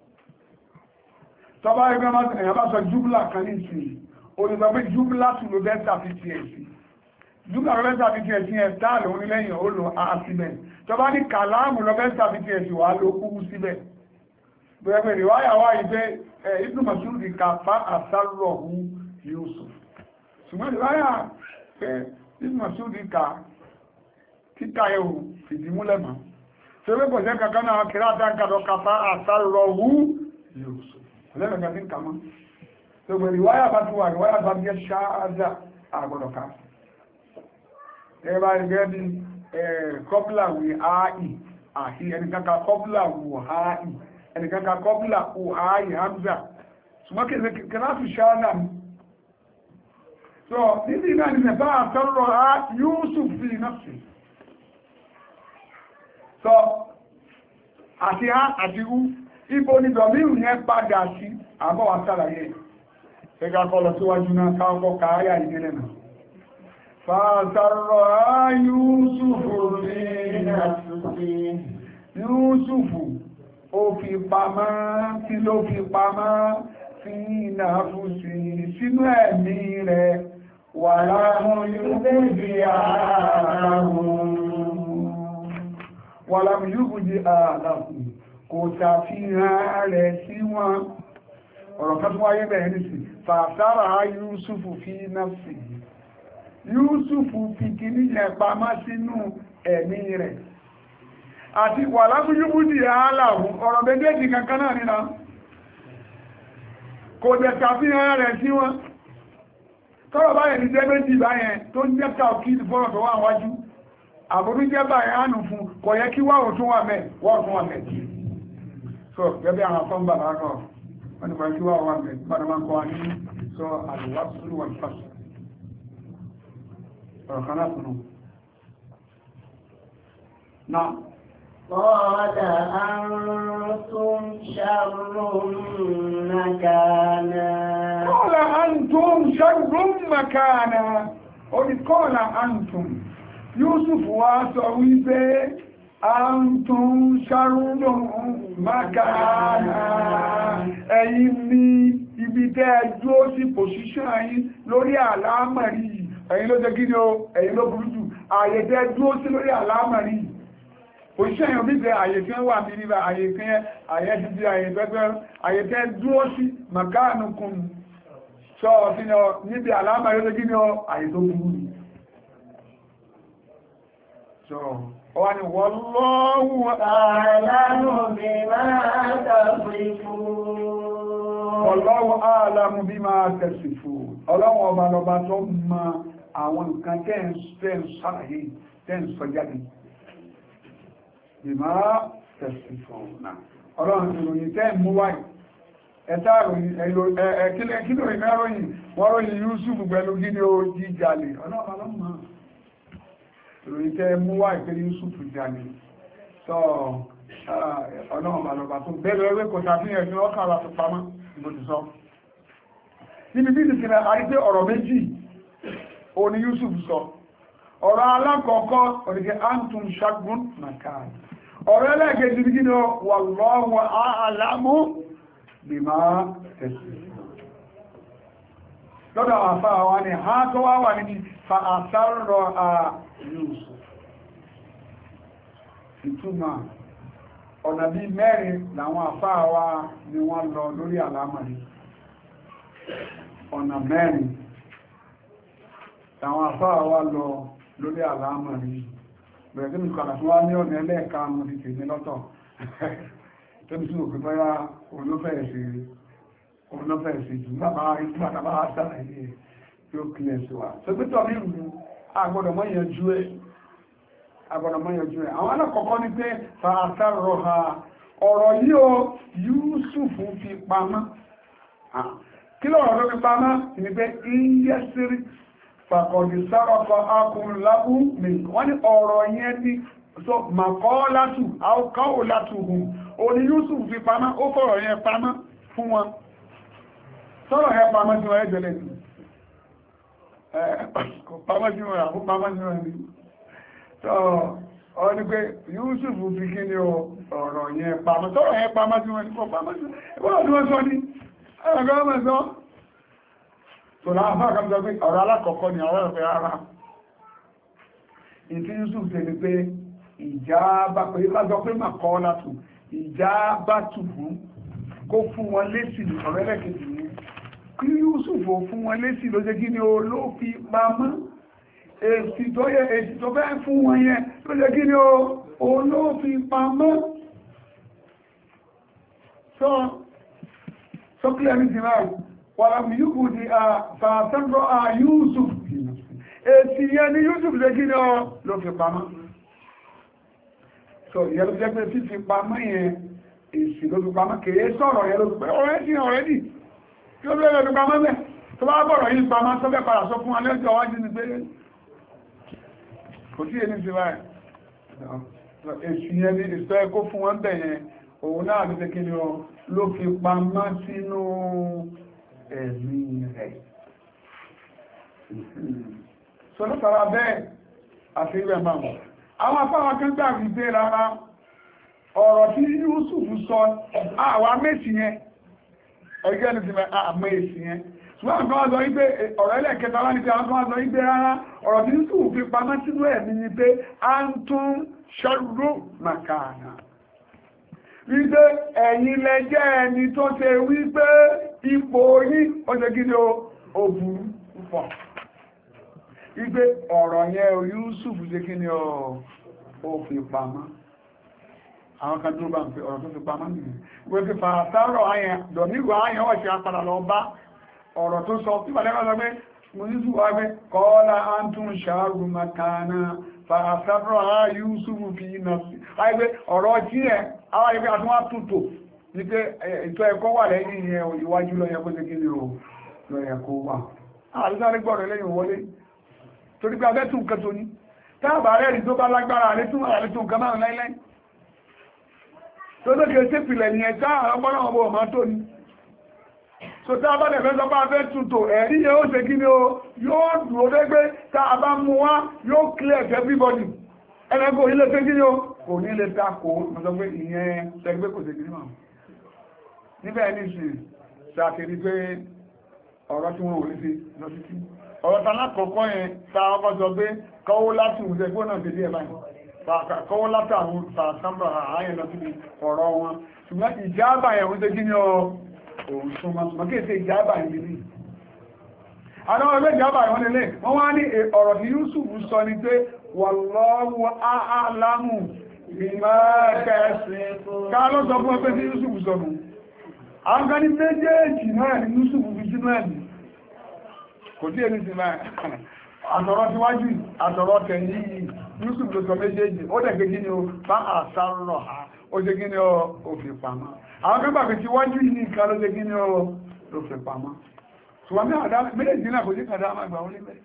tọ́bá ẹgbẹ́ èèyàn bá sọ júbùlà kan ní ìsìn ó lè sọ pé júbùlà tún ló bẹ́ sàfitì ẹ̀ sí júbùlà ló bẹ́ sàfitì ẹ̀ sí ẹ̀ táà lòun ní lẹ́yìn ó lò á síbẹ̀ tọ́bá ní kàláàmù ló bẹ́ sàfitì ẹ̀ sí wà ló kú síbẹ̀ bẹ̀rẹ̀ ìwáyà wá ìgbé Ibn Mas'ud kàfà àsárọ̀hù Yusuf ṣùgbọ́n ìwáyà pé ìmọ̀ súdì ká kíkà ẹ̀hù fìdí múlẹ̀ mọ́ tí ó wé pọ̀sẹ̀ kankan náà kìrá àtàkàdọ̀ kàfà àtàrọ̀wú Yusuf ọlẹ́mẹ̀kà sí kàmọ́ tó gbẹ̀ ìwáyà bá ti wà ìwáyà bá jẹ́ ṣááza àgbọ̀dọ̀ ká ẹ̀bá ìgẹ́ bí kọ́pùlà wì áì àti ẹnìkankan kọ́pùlà wù áì ẹnìkankan kọ́pùlà wù áì hamza ṣùgbọ́n kìláàfì ṣááza mi so níbi náà ni mẹ́fà àtàrọ̀ á Yusuf fi nafsi so àti á àti ú ibo ni dọ̀míhù yẹn padà sí àbọ̀wà sàlàyé ẹgbà kọlọ̀ síwájú náà káàkọ́ káyà ìdílé náà fàtàrọ̀ á Yúsùfù ní Yúsùfù ó fi pamọ́ tí ló fi pamọ́ sí ìnáfúsí sínú ẹ̀mí rẹ̀ wà láhùn yúbùdí ààlàhùn kò ṣàfihàn rẹ̀ sí wọn ọ̀rọ̀ kan tó wáyé bẹ̀rẹ̀ nìsí fàtàrà Yúsùfù fi nafsi Yúsùfù fi kìíní yẹn pamọ́ sínú ẹ̀mí rẹ̀ àti wà láhùn yúbùdí ààlàhùn ọ̀rọ̀ méjèèjì kankan náà nínú kò dẹ̀ ṣàfihàn rẹ̀ sí wọn tọ́rọ báyẹ̀ ní jẹ́ méjì báyẹn tó ń jẹ́ káàkiri fọ́rọ̀ tó wà wájú àbúrú jẹ́ báyẹ̀ ánù fún kò yẹ kí wáwọ̀ tún wà mẹ́ wọ́n tún wà mẹ́ so gẹ́gẹ́ àwọn afọ́n bàbá rọ̀ wọ́n ni kò yẹ kí wáwọ̀ wà mẹ́ bàbá máa kọ́ ní sọ àlùwàsùlù wọn fásitì ọ̀rọ̀ kan láti nù náà قال أنتم شر مكانا قال أنتم شر مكانا قال أنتم يوسف واسويبه أنتم شر مكانا ẹ̀yin ni ibi tẹ́ dúró sí pòṣíṣàn yín lórí àlámọ̀rí ẹ̀yin ló jẹ́ kí ni ó ẹ̀yin ló burú jù ààyè tẹ́ dúró sí lórí àlámọ̀rí òṣìṣẹ́ èèyàn bí bẹ àyè tí wọ́n wà ní níbà àyè tí àyè ti di àyè pẹ́pẹ́ àyè tẹ́ dúró sí màkánùkùn sọ sínú níbi àlámà yóò tó gíní àyè tó burú ní so wọ́n ni wallahu a'lamu bima tasifun ọlọ́wọ́ ọba lọba tó mọ àwọn nǹkan tẹ́ ń sàlàyé tẹ́ ń sọ jáde bima tasifuna ọlọ́run ìròyìn tẹ́ mú wáyé ẹ̀ta ìròyìn kílò ìmẹ́ròyìn wọ́n ròyìn Yusuf pẹ̀lú gíní o jíjalè ọlọ́run ìròyìn tẹ́ mú wáyé pẹ̀lú Yusuf jalè sọ ọlọ́run balọ̀bà tó bẹ̀rẹ̀ ẹgbẹ́ kò sàfihàn ní ọkà ara tó pamọ́ ìbò ti sọ níbi bí ìsìnkìlẹ̀ àrígbé ọ̀rọ̀ méjì òní Yusuf sọ ọ̀rọ̀ alákọ̀ọ́kọ́ òníkẹ́ antum shagun makan ọ̀rọ̀ ẹlẹ́gẹ̀ẹ́jì ní gínú wallahu a'lamu bima tasifun lọ́dọ̀ àfá wa ni ha tó wá wà níbi fa asarra Yusuf ìtumọ̀ ọ̀nà bí mẹ́rin làwọn àfá wa ni wọ́n lọ lórí àlámọ̀rí ọ̀nà mẹ́rin làwọn àfá wa lọ lórí àlámọ̀rí bẹ̀rẹ̀ tí mi kàdà tó wá ní ọ̀nà ẹlẹ́ẹ̀kanú ti tèmi lọ́tọ̀ tó ní sí òkú báyá olófẹ́ sí jù nígbàtàbá sàlàyé tí ó kílẹ̀ sí wa tó pítọ̀ ní ìlú agbọ́dọ̀ mọ́ yanjú ẹ̀ àwọn alákọ̀ọ́kọ́ ní pé fàásàrọ̀ ha ọ̀rọ̀ yìí o Yúsùfù fi pamọ́ kí lọ́rọ̀ tó fi pamọ́ ní pé ìyẹ́sírí fàkọ̀dì sárọ̀kọ̀ akùnlábú mi wọ́n ní ọ̀rọ̀ yẹn ní so màkọ́ látù àwọ̀káwò látù hùn òní Yusuf fi pamọ́ ó fọ̀rọ̀ yẹn pamọ́ fún wọn sọ́rọ̀ yẹn pamọ́ sí wọn ẹgbẹ̀lẹ̀ ní pamọ́ sí wọn àbú pamọ́ sí wọn ní so ọ ní pé Yusuf fi kí ni ọ̀rọ̀ yẹn pamọ́ sọ́rọ̀ yẹn pamọ́ sí wọn ní kọ́ pamọ́ sí wọn so láàfá àkàmsọ pé ọ̀rọ̀ alákọ̀ọ́kọ́ ni ọ̀rọ̀ ẹ̀fẹ́ ara ìtí Yusuf ṣe ni pé ìjábá pé lájọ pé mà kọ́ látù ìjábá tù fún kó fún wọn lésì ọ̀rọ̀ ẹlẹ́kejì ní kí Yusuf fún wọn lésì ló jẹ́ kí ni o ló fi pamọ́ èsì tó bẹ́ fún wọn yẹn ló jẹ́ kí ni o ló fi pamọ́ so clear ní ti náà wàràmì yúkù di fàtàndọ́ Yusuf èsì yẹn ni Yusuf jẹ́ kí ni o ló fi pamọ́ so ìyẹn ló jẹ́ pé fífi pamọ́ yẹn èsì ló fi pamọ́ kèé sọ̀rọ̀ yẹn ló fi pẹ́ ọ̀rẹ́dì tí ó bẹ́ẹ̀ lọ́dún pamọ́ bẹ́ tó bá bọ̀rọ̀ yìí pamọ́ tó bẹ́ padà sọ fún alẹ́jọ́ wájú ní pé kò tí èní sí báyìí èsì yẹn ní ìsọ ẹkó fún wọn bẹ̀ yẹn òun náà ló tẹ́kí ni ló fi pamọ́ sínú ẹ̀mí rẹ̀ so lọ́tara bẹ́ẹ̀ àti ìwẹ̀ máa wọ̀ àwọn afáwọn kan gbà wípé rárá ọ̀rọ̀ tí Yusuf sọ àwọn méjì yẹn ẹgbẹ́ ní ti àmọ́ èsì yẹn ṣùgbọ́n àwọn kan wá sọ wípé ọ̀rọ̀ ẹlẹ́kẹta wá ní pé àwọn kan wá sọ wípé rárá ọ̀rọ̀ tí Yusuf fi pamọ́ sínú ẹ̀mí ni pé a ń tún ṣọ́rọ̀ màkàánà wípé ẹ̀yin lẹ jẹ́ ẹni tó ṣe wípé ipò yín ó ṣe kí ni ó burú púpọ̀ wípé ọ̀rọ̀ yẹn Yusuf ṣe kí ni ó fi pamọ́ àwọn kan tó bá ń fi ọ̀rọ̀ tó fi pamọ́ nìyẹn wọ́n ti fàtàrọ̀ ayẹn dọ̀míwò ayẹn ọ̀ṣẹ́ apadà lọ bá ọ̀rọ̀ tó sọ tí bàdẹ́ lọ́sọ pé mo ní sùn wá pé kọ́ọ́lá àǹtún ṣàrù makana fàtàrọ̀ Yúsùfù fi iná sí ayé pé ọ̀rọ̀ jí ẹ̀ àwọn ayé pé àtúnwá tútò ní pé ètò ẹ̀kọ́ wà lẹ́yìn yẹn ìwájú lọ yẹ kó ṣe kí ni o lọ yẹ kó wà àlùsáré gbọ́dọ̀ lẹ́yìn wọlé torí pé abẹ́ tún nǹkan tó ní táàbà rẹ̀ rí tó bá lágbára àlétún nǹkan márùn láíláí tó lókè sí ìpìlẹ̀ ní ẹ̀ta ọgbọ́nà ọmọ ọmọ tó ní so tá a bá lẹ̀fẹ́ sọ bá fẹ́ túntò ẹ̀rí yẹn ó ṣe kí ni o yóò dúró dẹ́gbẹ́ tá a bá mú wá yóò clear to everybody ẹlẹ́gbẹ́ ilé ṣe kí ni o kò ní lè ta kò mọ́sọ pé ìyẹn ṣẹgbẹ́ kò ṣe kí ni mọ̀ níbẹ̀ ní sí ṣàkiri pé ọ̀rọ̀ tí wọ́n wò lé sí lọ sí kí ọ̀rọ̀ ta lákọ̀ọ́kọ́ yẹn ta ọkọ̀ sọ pé kọ́wó láti ìwúṣẹ́ gbóná ṣe díẹ̀ báyìí kọ́wọ́ látàwọn sàtàmbà àáyẹ̀ lọ síbi ọ̀rọ̀ wọn ṣùgbọ́n ìjábà ẹ̀wọ́n tó jí ní ọ̀rùn súnmọ́ kéèsè ìjábà ìbìlì àwọn ọmọ ìjábà ẹ̀wọ́n lélẹ̀ wọ́n wá ní ọ̀rọ̀ tí Yusuf sọ ní pé wallahu a'lamu bima kasibun ká ló sọ fún ẹgbẹ́ tí Yusuf sọ nù àwọn kan ní méjèèjì náà ní Yusuf fi sínú ẹ̀mí kò tí èmi sí máa àtọ̀rọ̀ tíwájú àtọ̀rọ̀ tẹ̀yìn Yusuf ló sọ méjèèjì ó dẹ̀ gẹ́gí ni ó bá àsárọ̀ ha ó jẹ́ gí ni ó fi pamọ́ àwọn kan gbàgbé tíwájú ní nǹkan ló jẹ́ gí ni ó ló fi pamọ́ ṣùgbọ́n méjèèjì náà kò sí kàdá máa gbà ó lé bẹ́ẹ̀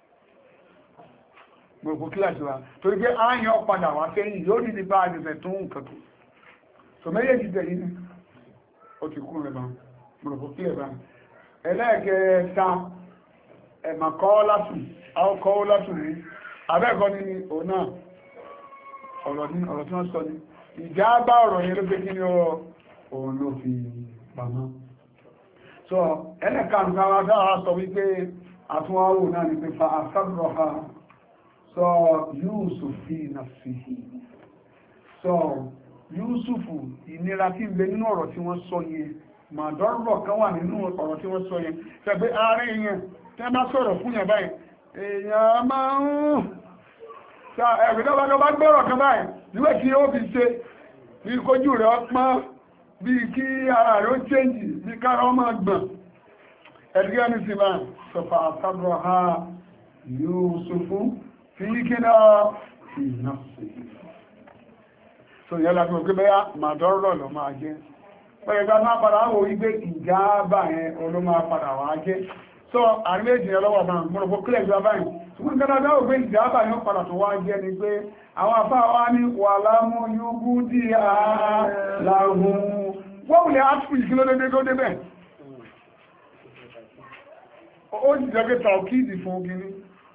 gbogbo kíláàsì wa torí pé áyàn padà wá sẹ́yìn yóò ní bá àjẹsẹ̀ tó nǹkan tó so méjèèjì tẹ̀yìn ni ó ti kú rẹ̀ bá gbogbo kílẹ̀ bá ẹlẹ́ẹ̀kẹta ẹ̀mà kọ́ látùn àwọ́kọ́ látùn rí abẹ́ẹ̀kọ́ ní òun náà ọ̀rọ̀ tí wọ́n sọ ní ìjà bá ọ̀rọ̀ yẹn ló pé kí ní òun ló fi pamọ́ so ẹlẹ́kàánù káwà dára sọ wípé àtúnwáwò náà ní pé fa àsábùrọ̀ ha sọ Yúsùfù fi nafsihi sọ Yúsùfù ìnira tí ń bẹ nínú ọ̀rọ̀ tí wọ́n sọ yẹn màdọ́rọ̀ kan wà nínú ọ̀rọ̀ tí wọ́n sọ yẹn tẹ́gbẹ́ ààrẹ yẹn tẹ́ bá sọ̀rọ̀ fún yẹn báyìí èèyàn máa ń ta ẹ̀rìndọ́gbàgbà bá gbọ́rọ̀ kan báyìí níwẹ̀ tí ó fi ṣe bí kójú rẹ̀ ọpọ́n bí kí ara rẹ̀ ó chẹ́ǹjì bí kára ọmọ gbọ̀n ẹ̀dùgẹ́ ní sí máa sọ̀fà àtàbọ̀ ha Yúsúfù fi kí náà fi náà sí so yẹ́ láti òkè bẹ́yà màdọ́rọ̀ lọ máa jẹ́ pẹ̀lẹ̀gbà máa padà wò wípé ìjábà yẹn oló máa padà wá jẹ́ so àrílẹ̀-èdè ọlọ́wọ̀ bá ń mọ́rọ̀pọ̀ kílẹ̀ ìjọba báyìí ṣùgbọ́n gẹ́gẹ́ wò pé ìjábà yẹn padà tó wá jẹ́ ni pé àwọn afá wa ní wà lámú yúgú dí àláhùn wọ́n wùlẹ̀ áfíì kí ló dédé tó débẹ̀ ó sì jẹ́ pé tàùkìdì fún gini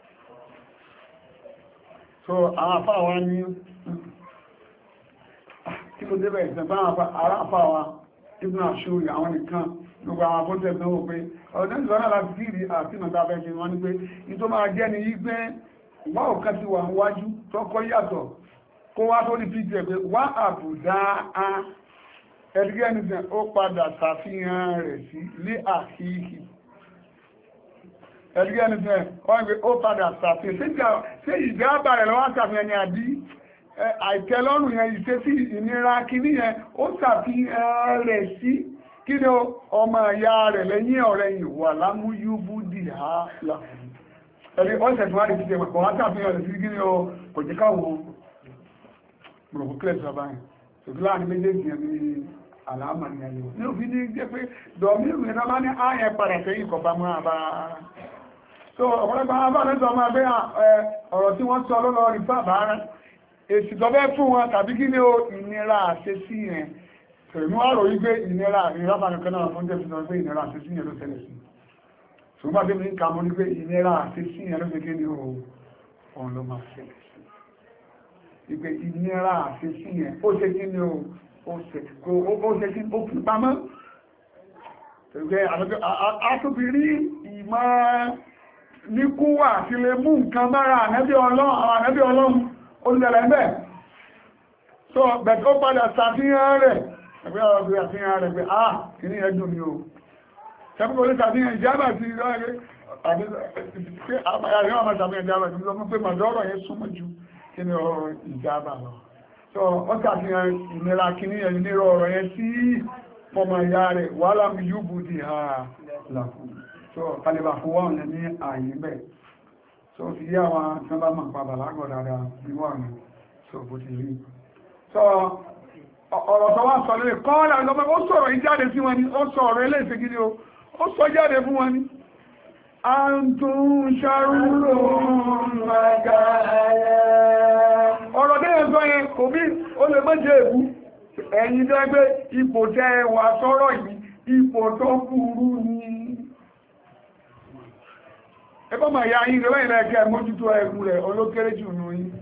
so àwọn afá wa ní kí ló débẹ̀ ìsẹ̀bá ara afá wa ibùn àṣórí àwọn nìkan gbogbo àwọn abọ́jẹ́ náà wò pé ọ̀dẹ́ ìsọ́nà láti kìrì àti nàta abẹ́jẹ́ wọn ní pé ní tó máa jẹ́ ni yí pé wá òkà ti wà níwájú tọ́kọ́ yàtọ̀ kó wá tó ní pìtì ẹ̀ pé wá àbùdá ẹ̀dígẹ́ nìsẹ̀ ó padà ṣàfihàn rẹ̀ sí lé àkíkì ẹ̀dùgẹ́ ẹni fẹ́ wọ́n gbé ó padà ṣàfihàn ṣé ìjábà rẹ̀ lọ́wọ́ ṣàfihàn ni àbí àìtẹ́lọ́rùn yẹn ìṣe sí ìnira kìíní yẹn ó ṣàfihàn rẹ̀ sí kí ni ọmọ ìyá rẹ̀ lẹ́yìn ọ̀rẹ́ ìwà lámúyúbú dì á láfún ẹni ọ̀sẹ̀ tí wọ́n rí títẹ̀ wọ́n wá ṣàfihàn rẹ̀ sí kí ni ó kò jẹ́ káwọn mọ̀rọ̀kú kílẹ̀ sọ báyìí ṣùgbọ́n láàrin méjèèjì yẹn ní àlàámà ní ayé ní òfin ní jẹ́ pé dọ̀míìrù yẹn bá ní ààyè padà sẹ́yìn kọ̀ọ̀bá mú àbá so ọ̀pọ̀lọpọ̀ àbá ní sọ máa bẹ́ ọ̀rọ̀ tí wọ́n sọ lọ́lọ́ rí bàbá rẹ̀ èsì tó bẹ́ fún wọn tàbí kí ni ó ìnira àṣesí yẹn pẹ̀lú àrò yí pé ìnira ìrábà nìkan náà fún jẹ́bi sọ pé ìnira àṣesí yẹn ló ṣẹlẹ̀ sí ṣùgbọ́n tí mi ń ka mọ́ ní pé ìnira àṣesí yẹn ló ṣe kí ni òun ló máa ṣẹlẹ̀ sí ìpè ìnira àṣesí yẹn ó ṣe kí ni ó ṣe kí ó fi pamọ́ ẹgbẹ́ àtúbìrí ìmọ̀ níkúwà ti lè mú nǹkan mára ànẹ́bí ọlọ́run olùdẹ̀lẹ̀ mẹ́ so bẹ̀kọ́ padà ṣàfihàn rẹ̀ ẹgbẹ́ ọ̀rọ̀ àfihàn rẹ̀ pé kìí ẹdùn ni o ṣẹ́bùkọ́ lè ṣàfihàn ìjábà ti rẹ̀ kí ni ọ̀rọ̀ ìjábà lọ so ó ṣàfihàn ìnira kìíní ìnira ọ̀rọ̀ yẹn sí fọmọ ìyá rẹ̀ wà láàmì yúbù di ha láfún so kalibà fún wọ́n ní ààyè bẹ́ so fi yí àwọn tí wọ́n bá mọ̀ pa bàlágọ̀ dáadáa bí wọ́n so bó ti rí so ọ̀rọ̀ tó wá sọ lórí kọ́ọ̀lá lọ́pẹ́ ó sọ̀rọ̀ ìjáde sí wọn ni ó sọ ọ̀rọ̀ eléèsè gidi ó sọ jáde fún wọn ni Àǹtún ṣarúrò ọ̀rọ̀ tẹ́yẹ sọ yẹn kò bí ó lè mọ́jẹ́ èbú ẹ̀yin dẹ́gbẹ́ ipò tẹ́ wà sọ́rọ̀ yìí ipò tó burú ni ẹgbọ́ ma ya yìí rẹ̀ ẹ̀kẹ́ mójútó ẹ̀rù rẹ̀ olókéré jù nù yìí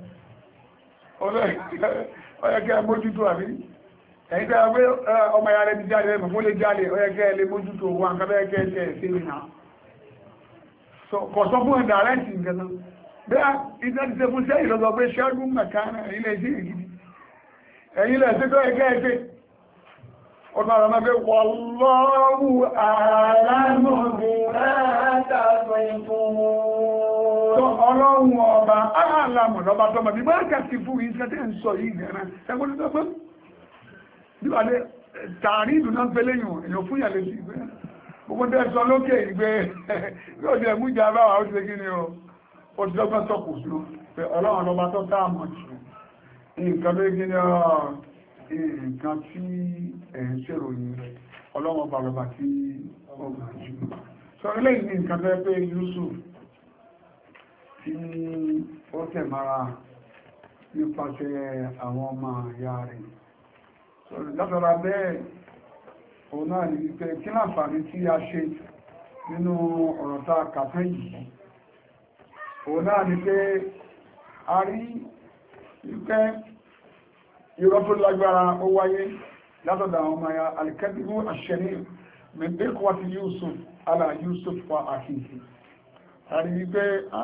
ọ̀yẹ́kẹ́ mójútó àbí ẹ̀yin tẹ́ ọmọ ya rẹ̀ ti jáde ẹ̀mọ̀ mọ́ lè jáde ọ̀yẹ́kẹ́ lè mójútó wọn kábẹ́ẹ̀kẹ́ tẹ́ sí ìrìnà kọ̀sọ́ fún ẹ̀dà rẹ̀ sí ìgbẹ̀nà bí a ìdá ti tẹ́ fún sẹ́ ìlọ́gbọ̀ pé ṣẹ́gun mẹ́kànà ilẹ̀ sí ìgidi ẹ̀yìn lẹ̀ sí tó ẹgẹ́ ẹgbẹ́ ọ̀nà ọ̀rọ̀ mẹ́fẹ́ wallahu a'lamu bima tasifun ọlọ́run ọba aláàmù lọ́ba tọ́mọ̀ bí máa kà sí fún ìṣẹ́ tẹ́ ń sọ yìí gẹ̀rẹ́ ẹgbẹ́ tó tọ́ bí wà lé tààrí ìlú náà fẹ́ lẹ́yìn èèyàn fún ìyàlẹ́ sí ìgbẹ́ gbogbo tẹ́ sọ lókè ìgbé yóò jẹ́ mú jà bá wà ó ti lé kí ni ó ti lọ́gbọ́n sọ́kù sí pé ọlọ́run lọ́ba tó táàmù jù nǹkan tó kí ni nǹkan tí ẹ̀ ń ṣèròyìn rẹ̀ ọlọ́run ọba rọ̀bà tí ó gbà jù sọ eléyìí ní nǹkan tó pé Yusuf tí ó tẹ̀ mara nípasẹ̀ àwọn ọmọ ìyá rẹ̀ látara bẹ́ẹ̀ òun náà ní wípé kí láǹfààní tí a ṣe nínú ọ̀rọ̀ tá a kàtẹ́ yìí òun náà ní pé a rí wípé irọ́ tó lágbára ó wáyé látọ̀dọ̀ àwọn ọmọ ya alikẹ́bíwú àṣẹní mẹ́bẹ́kọ́ ti Yusuf ala Yusuf wa àkíyèsí a rí wípé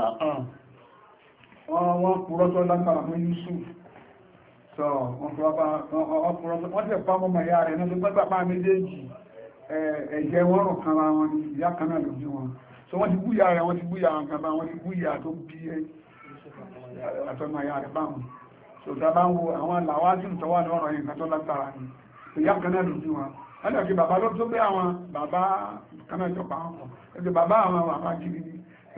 wọ́n purọ́ tó lágbára fún Yusuf so wọ́n tẹ̀ pàmọ́ mọ̀ ya rẹ̀ náà tó gbẹ́gbàpá méjèèjì ẹ̀jẹ̀ wọ́n rùn kan ra wọn ni ìyá kan náà ló bí wọn so wọ́n ti bú ya rẹ̀ wọ́n ti bú ya wọn kan bá wọ́n ti bú ya tó bí àtọ́mọ̀ ya rẹ̀ báwọn so dábá ń wo àwọn làwájú tó wà lọ́rọ̀ yìí kan tó lágbára ni ìyá kan náà ló bí wọn wọ́n lè kí bàbá ló tó gbé àwọn bàbá kan náà jọpa wọn kọ̀ bàbá àwọn bàbá gidi ni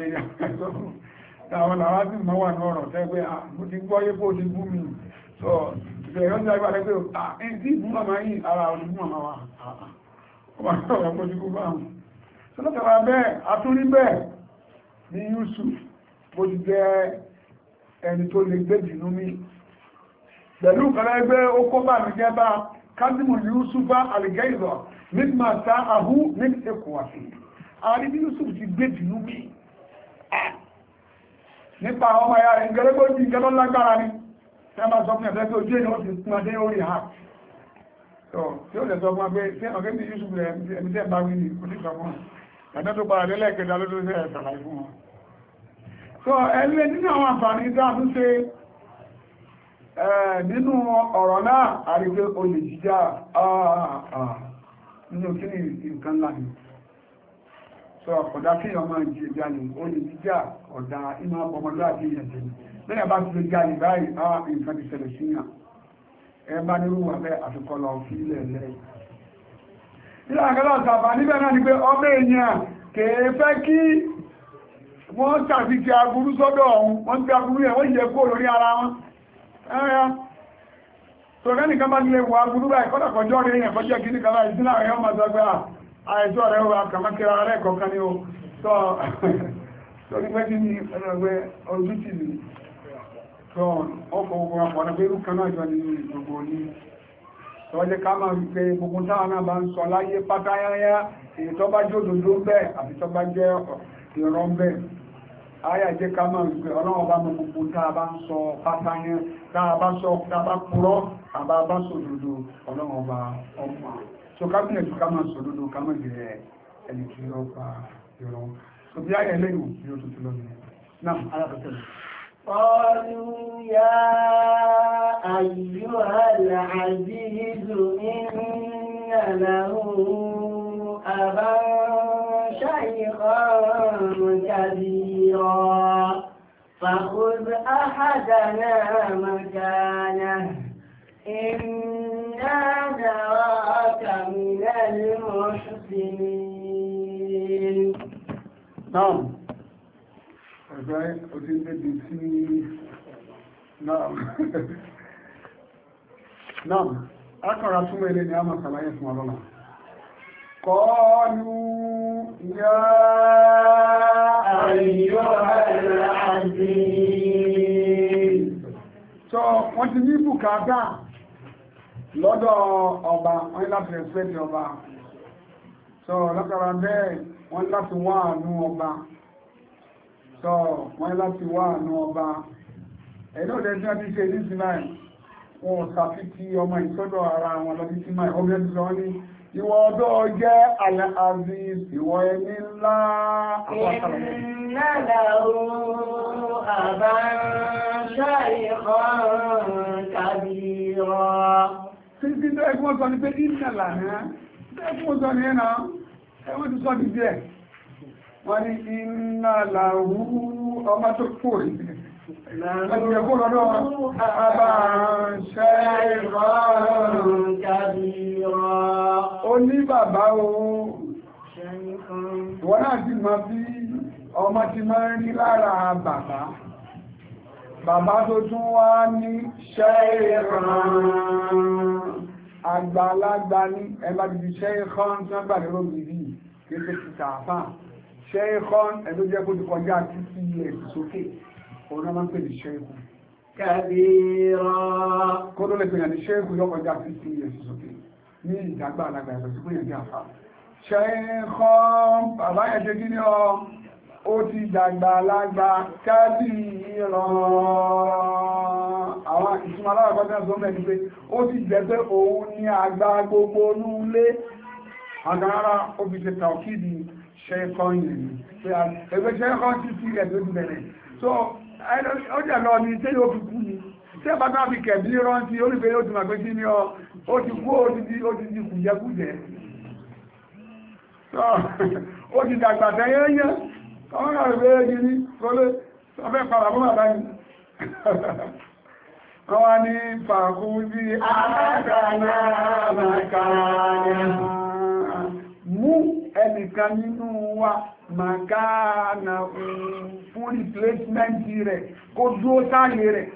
àwọn làwájú mọ́ wà lọ́rọ̀ tẹ́gbẹ́ mo ti gbọ́ yé kó ti bú mi so ìbẹ̀rẹ̀ ọjọ́ agbára pé tí ìbú màmá yìí ara olùbú màmá wa ọmọ ọ̀rọ̀ mo ti bú bá wọn so lọ́tọ̀wà bẹ́ẹ̀ atúrí bẹ́ẹ̀ ní Yusuf bó ti jẹ́ ẹni tó lè gbé jùlú mi pẹ̀lú kan ẹgbẹ́ ó kó bá mi jẹ́ bá kásìmù Yusufa alìgẹ́ìzọ̀ nígbà tá àhú ní ẹkùnwàsí àrí bí Yusuf ti gbé jùlú mi nípa ọmọ ya rẹ̀ gẹ́gẹ́ bó ti gẹ́gẹ́ lágbára ni tí a máa sọ fún ẹ̀fẹ́ tó jẹ́ ìwọ́n ti pín adé orí ha tí ó lè sọ fún agbé tí ọ̀gẹ́ ní Yusuf rẹ̀ ẹni tẹ́ bá wí ní oníṣọ́ fún ẹ̀dẹ́ tó bá adé lẹ́ẹ̀kẹta ló tó ṣe ẹ̀sàlàyé fún wọn so ẹlẹ́ nínú àwọn àǹfààní tá a tún ṣe nínú ọ̀rọ̀ náà àrígbé olè jíjá nínú kí ní nǹkan ńlá ni sọ ọ̀dá kí ọmọ ìjì jalè ó lè jíjà ọ̀dá iná ọmọdé àti ìyẹ̀jẹ̀ lẹ́yìn bá ti lè jalè báyìí nǹkan ti ṣẹlẹ̀ síyàn ẹ bá nírú wà bẹ́ àfikọ́ lọ sí ilẹ̀ lẹ́yìn nílẹ̀ àkẹ́lọ́ sàbà níbẹ̀ náà ni pé ọmọ èèyàn kèé fẹ́ kí wọ́n tàbí ti aburú sọ́dọ̀ ọ̀hún wọ́n ti aburú yẹn wọ́n yẹ kó lórí ara wọn ẹ̀rẹ́ tòrẹ́ nìkan bá nílé wọ aburú báyìí kọ́dàkọjọ́ rẹ̀ èèyàn kọjọ́ kí ní kan láì sínú àwọn ọmọ ọ̀sọ́gbẹ́ àìsọ́ rẹ̀ wà kàmákẹ́ra rẹ̀ kọ̀ọ̀kan ni ó tọ́ torí pé kí ni ẹgbẹ́ ojú tì mí tọ́ ọkọ̀ ogun àpọ̀nà pé irú kan náà jọ ní gbogbo ní tọ́jẹ́ ká máa wípé gbogbo táwọn náà bá ń sọ láyé pátáyáyá èyí tó bá jó dòdó bẹ́ẹ̀ àti tó bá jẹ́ ìrọ̀ bẹ́ẹ̀ ayà jẹ́ ká máa wípé ọlọ́wọ́ bá mọ gbogbo tá a bá ń sọ pátáyá tá a bá sọ tá a bá purọ́ àbá bá sọ dòdó ọlọ́wọ́ bá ọmọ so ká gbìyànjú ká máa sọ dòdó ká máa jẹ ẹni tí ó pa ìrọ̀ so bí ayà lẹ́yìn bí ó tuntun lọ́nà náà alákọ̀ọ́tẹ̀lẹ̀ قالوا يا أيها العزيز إن له أبا شيخا كبيرا فخذ أحدنا مكانه إنا نراك من المحسنين. نعم ẹgbẹ́ ojú lébi tí náà akọ̀rọ̀ túnmọ̀ ilé ni a máa sàlàyé fún ọlọ́lá kọlu ya ayyuhal aziz so wọ́n ti ní bùkátà lọ́dọ̀ ọba wọ́n láti respect ọba so lọ́kàrà bẹ́ẹ̀ wọ́n láti wá àánú ọba so wọ́n láti wá àánú ọba ẹ̀nà òdẹ́ tí wọ́n ti ṣe ní sinai wọn sàfitì ọmọ ìsọ́dọ̀ ara wọn lọ́dí sinai ọgbẹ́ ti sọ ní ìwọ ọdọ́ jẹ́ al-aziz ìwọ ẹni ńlá títí tó ẹgbọ́n sọ ní pé ìnàlà náà ẹgbọ́n sọ ní ẹ̀nà ẹwọ́n ti sọ ní díẹ̀ wọ́n ní iná làwú ọmọ tó pò ẹgbẹ̀rẹ̀ kó lọ́dọ̀ àbáṣẹ́ ìrọ̀rùn ó ní bàbá o wọ́n náà ti máa bí ọmọ ti máa ń rí lára bàbá tó tún wá ní ṣẹ́ìrán àgbàlagbà ní ẹgbà ti fi ṣẹ́ìrán tí wọ́n gbà lérò bìbí kéèké ti tààfà ṣẹ́ìrán ẹ̀lú jẹ́ kó ti kọjá títí ilẹ̀ sókè òun náà máa ń pè ní ṣẹ́ìrán kàbíràn kó ló lè pèyàn ní ṣẹ́ìrán yọ kọjá títí ilẹ̀ sókè ní ìdàgbà alágbà ẹ̀sọ̀ sí pèyàn ní àfà ṣẹ́ìrán bàbá yẹn ṣe kí ni ó ti dàgbà alágbà kábí ìran àwọn ìtumọ̀ aláwọ̀gbọ́dá tó mẹ́rin pé ó ti jẹ́ pé òun ní àgbà gbogbo olúlé àgbàrá ó fi ṣe tàókìdì ṣẹ́ẹ̀kọ́ yìí ẹgbẹ́ ṣẹ́ẹ̀kọ́ sí sí ẹ̀ tó ti bẹ̀rẹ̀ so ó jẹ́ lọ ní tí yóò fi kú ni tí ẹ̀bá náà fi kẹ̀bí rántí ó rí pé ó ti mà pé kí ni ó ti kú ó ti di kùjẹkùjẹ ó ti dàgbà tẹ́yẹ́yẹ́ ọmọ náà rẹ̀ bẹ́ẹ̀ gini kọlé ọfẹ́ padà fún bàbá yìí wọ́n wá ní fàkú sí àádọ́nà màkàánà mú ẹnìkan nínú wa màkàánà fún replacement rẹ̀ kó dúó sáyé rẹ̀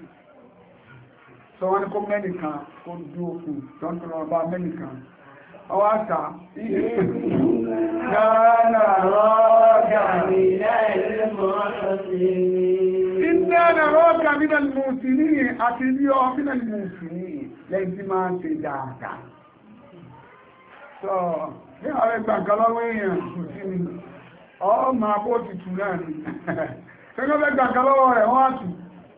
sọ wọ́n ní kó mẹ́nìkan kó dúó fún tọ́ntọ́rọ ọba mẹ́nìkan ọwá ta Gánà rọ́ọ̀gà mínà mùsùlùmí àti ní ọ mínà mùsùlùmí lẹ́yìn tí máa ń ṣe dáadáa. Sọ, ní àwọn ẹgbàǹkà lọ́wọ́ èèyàn kù sí mi, ọ máa bó ti tù náà ni. Ṣẹ́gbẹ́ ẹgbàǹkà lọ́wọ́ rẹ̀ wọ́n á tù.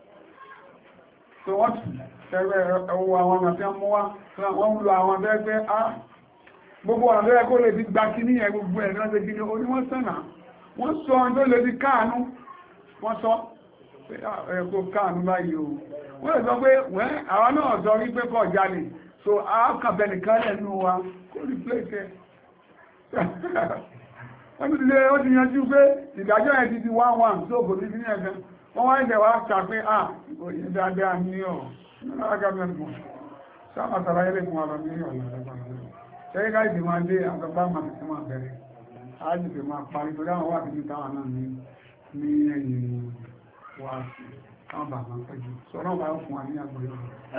So wọ́n tù, ṣẹ́gbẹ́ ẹwọ àwọn àti àmúwá, wọ́n ń lo àwọn abẹ́gbẹ́ á. Gbogbo ọ̀nà tó yẹ kó lè fi gba kí ní ẹ gbogbo ẹ̀ náà ṣe kí ní oníwọ́n sẹ́nà wọ́n sọ ọ̀n tó lè fi káànú wọ́n sọ ẹ̀kọ́ káànú báyìí o wọ́n lè sọ pé wẹ́n àwọn náà sọ wípé kọ̀ jalè so àákàbẹ̀ nìkan lẹ́nu wa kó rí pléṣẹ́ wọ́n ti lé ó ti yanjú pé ìdájọ́ ẹ̀ ti di 1-1 tó kò ní ní ẹ̀fẹ́ wọ́n wá ìdẹ̀ wá kà pé ìyẹn dáadáa ní ọ̀ nínú agámẹ́gbù sáàmà tàbí ilé fún ọ̀rọ̀ ní ọ̀nà ṣẹ́yí ká ìdí máa dé àgbàbá máa ti máa bẹ̀rẹ̀ ájìfẹ́ máa parí tó dáwọn wà ní táwọn náà ní ẹ̀yìn wá sí káwọn bà máa pẹ́jù sọ́nà wà fún wa ní àgbọ̀yọ̀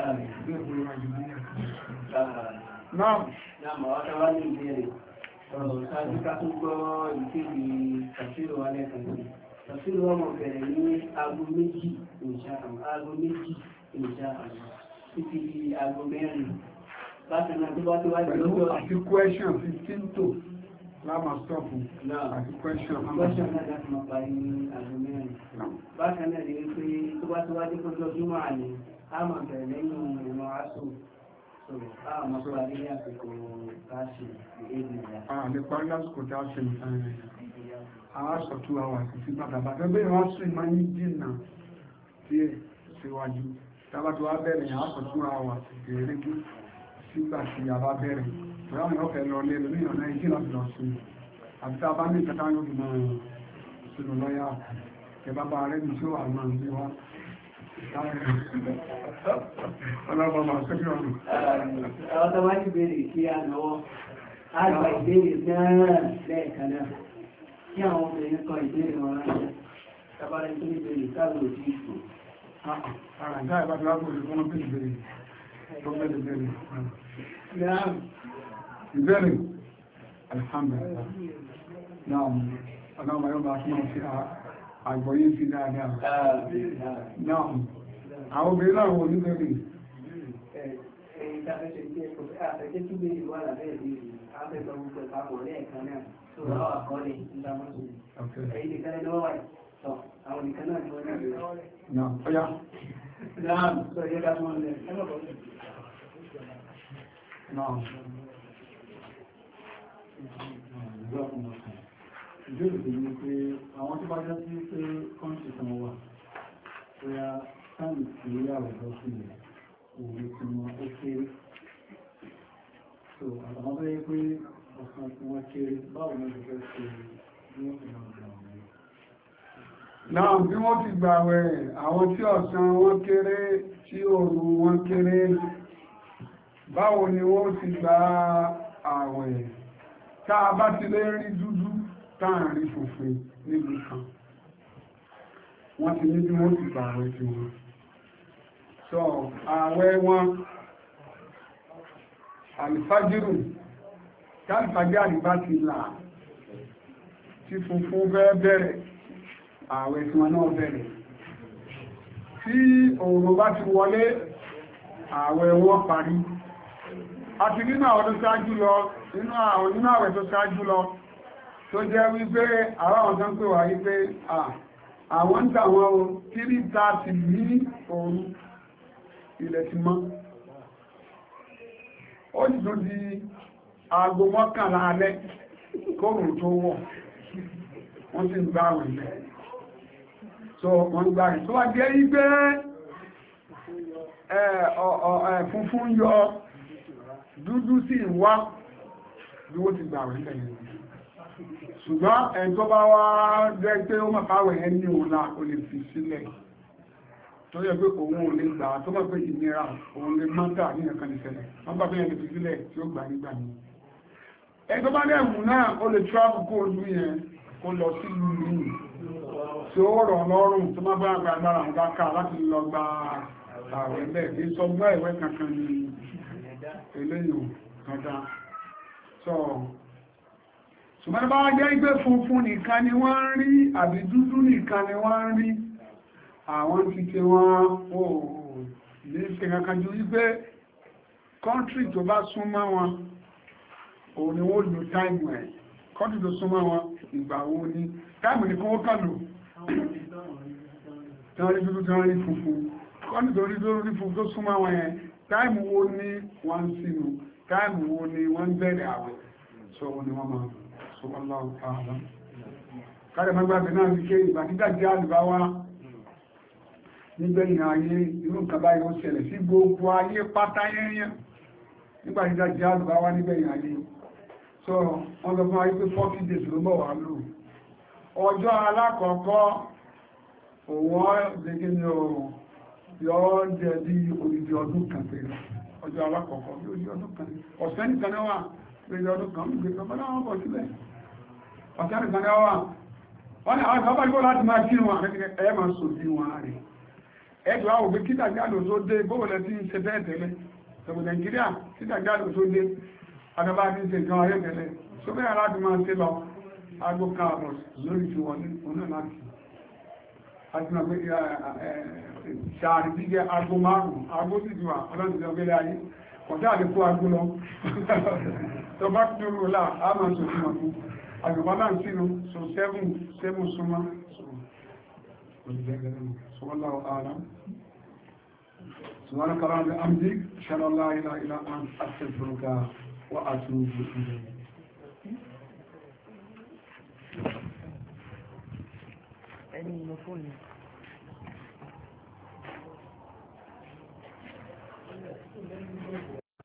Ṣáájú ká tó gbọ́ ìkéde tàṣírò wa lẹ́ẹ̀kan sí. Tàṣírò wa mọ̀ bẹ̀rẹ̀ ní aago méjì ìṣàkàmù títí di aago mẹ́rin. Bákan náà tó bá tó wájú lọ́jọ́ àti question 15 tó láàmà stọ́pù àti question náà láti máa parí ní aago mẹ́rin. Bákan náà lè pé tó bá tó wájú lọ́jọ́ Júmọ̀ àní, a máa bẹ̀rẹ̀ lẹ́yìn ìrìn àṣọ. Nípa lásìkò tí a ṣe nìkan rẹ̀, àásọ̀ 2 hours sí bàbá tẹ́gbẹ́ ìwọ́n sí ma ní jìnnà tí ẹ̀ síwájú. Tàbá tó wá bẹ̀rẹ̀ àásọ̀ 2 hours gẹ̀ẹ́rẹ́gẹ́ sígbà tí a bá bẹ̀rẹ̀. Ìwọ́n yóò fẹ́ lọ lé lórí ọ̀nà ìjìnà lọ sí. Àti tá a bá ní ìkẹta yóò fi máa sínú lọ́yà. Ẹ bá bá rẹ̀ ní tí ó wà náà ní wá. Ọlọ́pàá máa ṣe fíwọ́n. Àwọn tó wá ní ìbéèrè kí a lọ́wọ́, a gba ìbéèrè náà lẹ́ẹ̀kan náà. Kí àwọn obìnrin kọ ìbéèrè wọn ránṣẹ́. Tàbálẹ̀ tó ní ìbéèrè káàlù òjì ìfò. Àrà ìdá ìbájú lágbòrò fún ọmọ ìbéèrè. Ìbéèrè. Alhamdulillah. Náà, ọlọ́pàá yóò bá fún ọmọ àgbọ̀yé sí dáadáa. Náà, àwọn obìnrin náà wọ́n níbẹ̀rẹ̀. Ìtàfẹ́ṣẹ́ tí ẹ̀kọ́ àfẹ́jẹ́ tí méjì wà lábẹ́ ìdíjì, àfẹ́sọ gbogbo ìpapọ̀ lẹ́ẹ̀kan náà tó rọ́ àkọọ́lẹ̀ ìdámọ́sùn. Èyí nìkan lẹ́nu wọ́n wà tọ́, àwọn nìkan náà ni wọ́n ní ìrìn. Náà, ọya. Náà, sọ yẹ́ ká mọ́ lẹ́ ìbéèrè tó ní pé àwọn tó bá jẹ́ sí pé kọ́ńtì kan wà bóyá sáàmì tí ó yà rẹ̀ lọ sí ilẹ̀ òwe tí wọ́n ó kéré so àtàwọn tó yẹ pé ọ̀sán tí wọ́n kéré báwo ni ó fẹ́ ṣe bí wọ́n fi máa gbà wọ́n. Náà bí wọ́n ti gbà wẹ̀ àwọn tí ọ̀sán wọn kéré tí òru wọn kéré báwo ni wọ́n ti gba àwẹ̀ tá a bá ti lè rí dúdú táàrin funfun níbi kan wọ́n ti ní bí wọ́n ti gbà àwẹ̀ tí wọ́n sọ àwẹ̀ wọn àlìfájírù tàbí bá ti là tí funfun fẹ́ bẹ̀rẹ̀ àwẹ̀ tí wọ́n náà bẹ̀rẹ̀ tí òòrùn bá ti wọlé àwẹ̀ wọn parí àti nínú àwọn tó ṣáájú lọ nínú àwẹ̀ tó ṣáájú lọ tó jẹ́ wípé àwọn tó ń pè wá wípé àwọn ń tàwọn 3:30 ní òru ilẹ̀ ti mọ́ ó sì tún di aago 11 alẹ́ kóòrùn tó wọ̀ wọ́n sì ń gbá àwẹ̀ ilẹ̀ so wọ́n gbá rẹ̀ tó wá jẹ́ wípé funfun yọ dúdú sí ìwá bí wọ́n ti gbà rẹ̀ lẹ́yìn ṣùgbọ́n ẹni tó bá wá jẹ́ pé ó mọ̀ fáwẹ̀ ẹ́ ní òun náà ó lè fi sílẹ̀ tó yẹ pé òun ò lè gbà tó bá pé ìnira òun lè mọ́tà ní ẹ̀kan ìṣẹ̀lẹ̀ wọ́n bá fẹ́yẹ̀ lè fi sílẹ̀ tí ó gbà nígbà ní ẹni tó bá lẹ́mù náà ó lè travel kó ojú yẹn kó lọ sí ìlú yìí tí ó rọ̀ lọ́rùn tó má bá agbára àwọn bá ká láti lọ gba àwẹ̀ bẹ́ẹ̀ kí sọgbọ́n ẹ̀wẹ́ kankan ní eléyìí kankan ṣùgbọ́n bá jẹ́ ìgbé funfun nìkan ni wọ́n ń rí àbí dúdú nìkan ni wọ́n ń rí àwọn ti tí wọ́n ò ní ṣe kankan ju wípé kọ́ntrí tó bá súnmọ́ wọn òun ni wọ́n lò táìmù ẹ̀ kọ́ntrí tó súnmọ́ wọn ìgbà wo ni táìmù ní kí wọ́n kàn lò tí wọ́n rí dúdú tí wọ́n rí funfun kọ́ntrí tó rí funfun tó súnmọ́ wọn yẹn táìmù wo ni wọ́n ń sínú táìmù wo ni wọ́n ń bẹ̀rẹ̀ àwẹ̀ sọ wọn ni wọ́n máa sọ wọn láwọ́ ààrẹ káàrẹ̀ mẹ́gbàgbẹ̀ náà ní ké ìgbàtígbà jẹ́ àlùbáwá nígbẹ̀yìn ayé irú nǹkan báyìí ó ṣẹlẹ̀ sí gbogbo ayé pátá yẹ́yẹ́ nígbàtígbà jẹ́ àlùbáwá nígbẹ̀yìn ayé so wọ́n sọ fún wa pé 40 days ló bọ̀ wá lò ọjọ́ alákọ̀ọ́kọ́ òun ọ̀dẹ́gẹ́ ni yọ́ jẹ́ bí odidi ọdún kan pé ọjọ́ alákọ̀ọ́kọ́ bí odidi ọdún kan ọ̀sẹ̀ nìkan náà wà odidi ọdún kan gbé kan bọ́lá wọn bọ̀ síbẹ̀ ọ̀sẹ̀ nìkan náà wà wọ́n ni àwọn ìfọ́bá yóò láti máa kírun ẹ̀ máa sòdí wọn rẹ̀ ẹjọ́ àwọn òbí kítàgbàlò tó dé bóòlẹ̀ tí ń ṣe bẹ́ẹ̀ tẹ́lẹ̀ ṣẹ̀bù Nàìjíríà kítàgbàlò tó dé adọ́bá tí ń ṣe gan ayé tẹ́lẹ̀ tó bẹ́ẹ̀ láti máa ṣe lọ agbó káàbọ̀ lórí ti wọlé oná láti àti máa gbé ṣàrí jíjẹ agbó márùn-ún agbó sì ti wà ọlọ́dún ọgbẹ́lẹ̀ ayé kọjá àlékú agbó lọ tó bá tí ó rọlá a máa sọ fún ọdún àgbẹ̀bá náà sínú so 7 súnmọ́ والله أعلم سبحانك اللهم وبحمدك أشهد أن لا إله إلا أنت أستغفرك وأتوب إليك Any phone? Thank you.